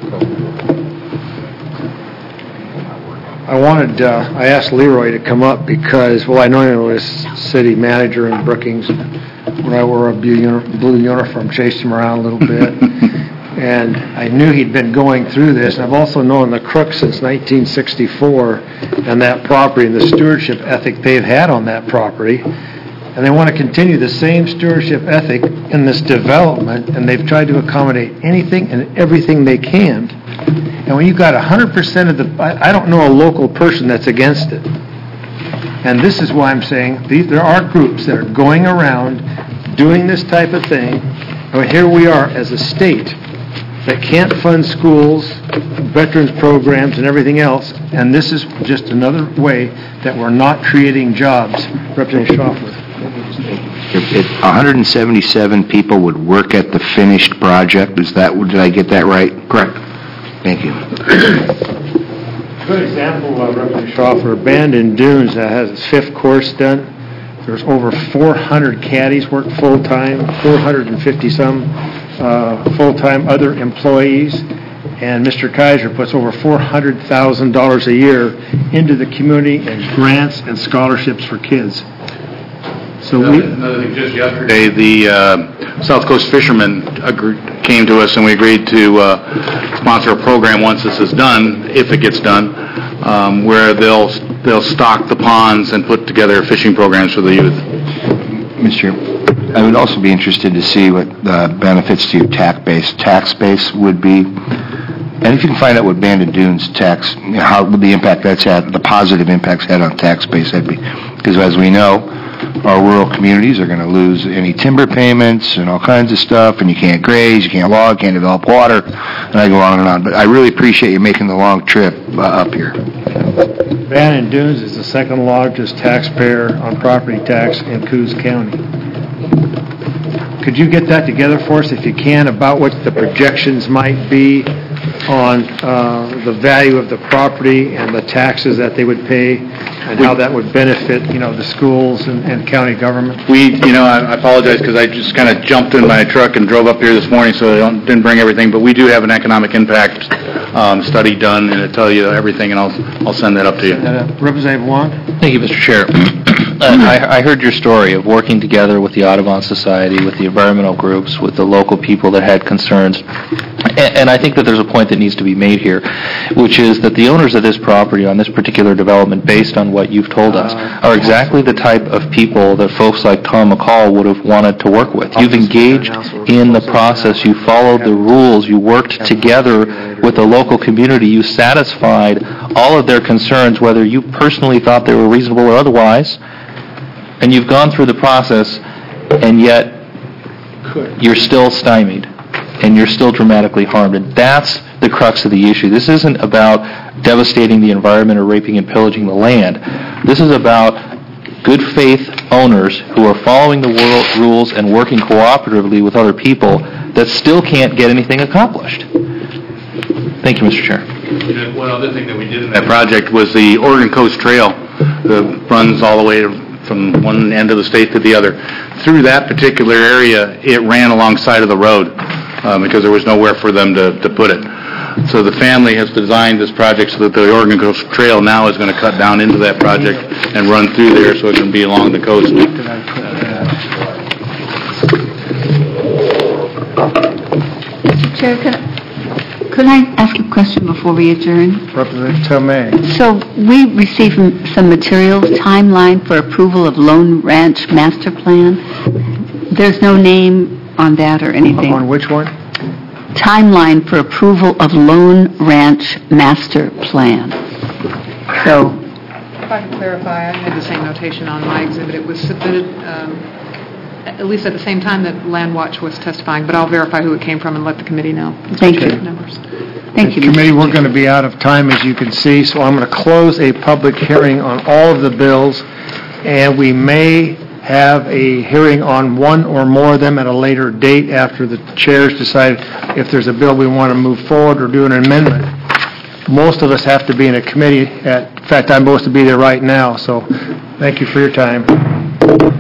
I wanted, uh, I asked Leroy to come up because, well, I know he was city manager in Brookings. When I wore a blue uni- blue uniform, chased him around a little bit. And I knew he'd been going through this. And I've also known the Crook since nineteen sixty-four and that property and the stewardship ethic they've had on that property. And they want to continue the same stewardship ethic in this development, and they've tried to accommodate anything and everything they can. And when you've got one hundred percent of the, I, I don't know a local person that's against it. And this is why I'm saying these, there are groups that are going around doing this type of thing. I mean, here we are as a state that can't fund schools, veterans programs, and everything else, and this is just another way that we're not creating jobs. Representative Schauffler. If, if one hundred seventy-seven people would work at the finished project, is that, did I get that right? Correct. Thank you. Good example, uh, Representative Schauffler, Bandon Dunes that has its fifth course done. There's over four hundred caddies work full-time, four hundred fifty some uh, full-time other employees, and Mister Kaiser puts over four hundred thousand dollars a year into the community and grants and scholarships for kids. So we, another thing, just yesterday, the uh, South Coast Fishermen agreed, came to us and we agreed to uh, sponsor a program once this is done, if it gets done, um, where they'll they'll stock the ponds and put together fishing programs for the youth. Mister I would also be interested to see what the benefits to your tax base, tax base would be. And if you can find out what Bandon Dunes tax, you know, how the impact that's had, the positive impacts had on tax base, that'd be, because as we know, our rural communities are going to lose any timber payments and all kinds of stuff, and you can't graze, you can't log, can't develop water, and I go on and on. But I really appreciate you making the long trip uh, up here. Bandon Dunes is the second largest taxpayer on property tax in Coos County. Could you get that together for us, if you can, about what the projections might be on uh, the value of the property and the taxes that they would pay, and how that would benefit, you know, the schools and, and county government? We, you know, I, I apologize because I just kind of jumped in my truck and drove up here this morning, so I don't, didn't bring everything. But we do have an economic impact um, study done, and it'll tell you everything, and I'll I'll send that up to you. Uh, Representative Wong? Thank you, Mister Chair. Uh, I, I heard your story of working together with the Audubon Society, with the environmental groups, with the local people that had concerns. And, and I think that there's a point that needs to be made here, which is that the owners of this property on this particular development, based on what you've told us, are exactly the type of people that folks like Tom McCall would have wanted to work with. You've engaged in the process. You followed the rules. You worked together with the local community. You satisfied all of their concerns, whether you personally thought they were reasonable or otherwise. And you've gone through the process, and yet you're still stymied, and you're still dramatically harmed. And that's the crux of the issue. This isn't about devastating the environment or raping and pillaging the land. This is about good faith owners who are following the world rules and working cooperatively with other people that still can't get anything accomplished. Thank you, Mister Chair. One other thing that we did in that project was the Oregon Coast Trail that runs all the way to from one end of the state to the other. Through that particular area, it ran alongside of the road um, because there was nowhere for them to, to put it. So the family has designed this project so that the Oregon Coast Trail now is going to cut down into that project and run through there so it can be along the coast. Mister Chair, could I, could I ask a question before we adjourn? Representative Tomei. So we received some materials, timeline for approval of Lone Ranch Master Plan. There's no name on that or anything. On which one? Timeline for approval of Lone Ranch Master Plan. So, if I can clarify, I had the same notation on my exhibit. It was submitted um, at least at the same time that Land Watch was testifying, but I'll verify who it came from and let the committee know. Thank you. Numbers. Thank you. Committee, we're going to be out of time, as you can see, so I'm going to close a public hearing on all of the bills, and we may have a hearing on one or more of them at a later date after the chairs decide if there's a bill we want to move forward or do an amendment. Most of us have to be in a committee. At, in fact, I'm supposed to be there right now, so thank you for your time.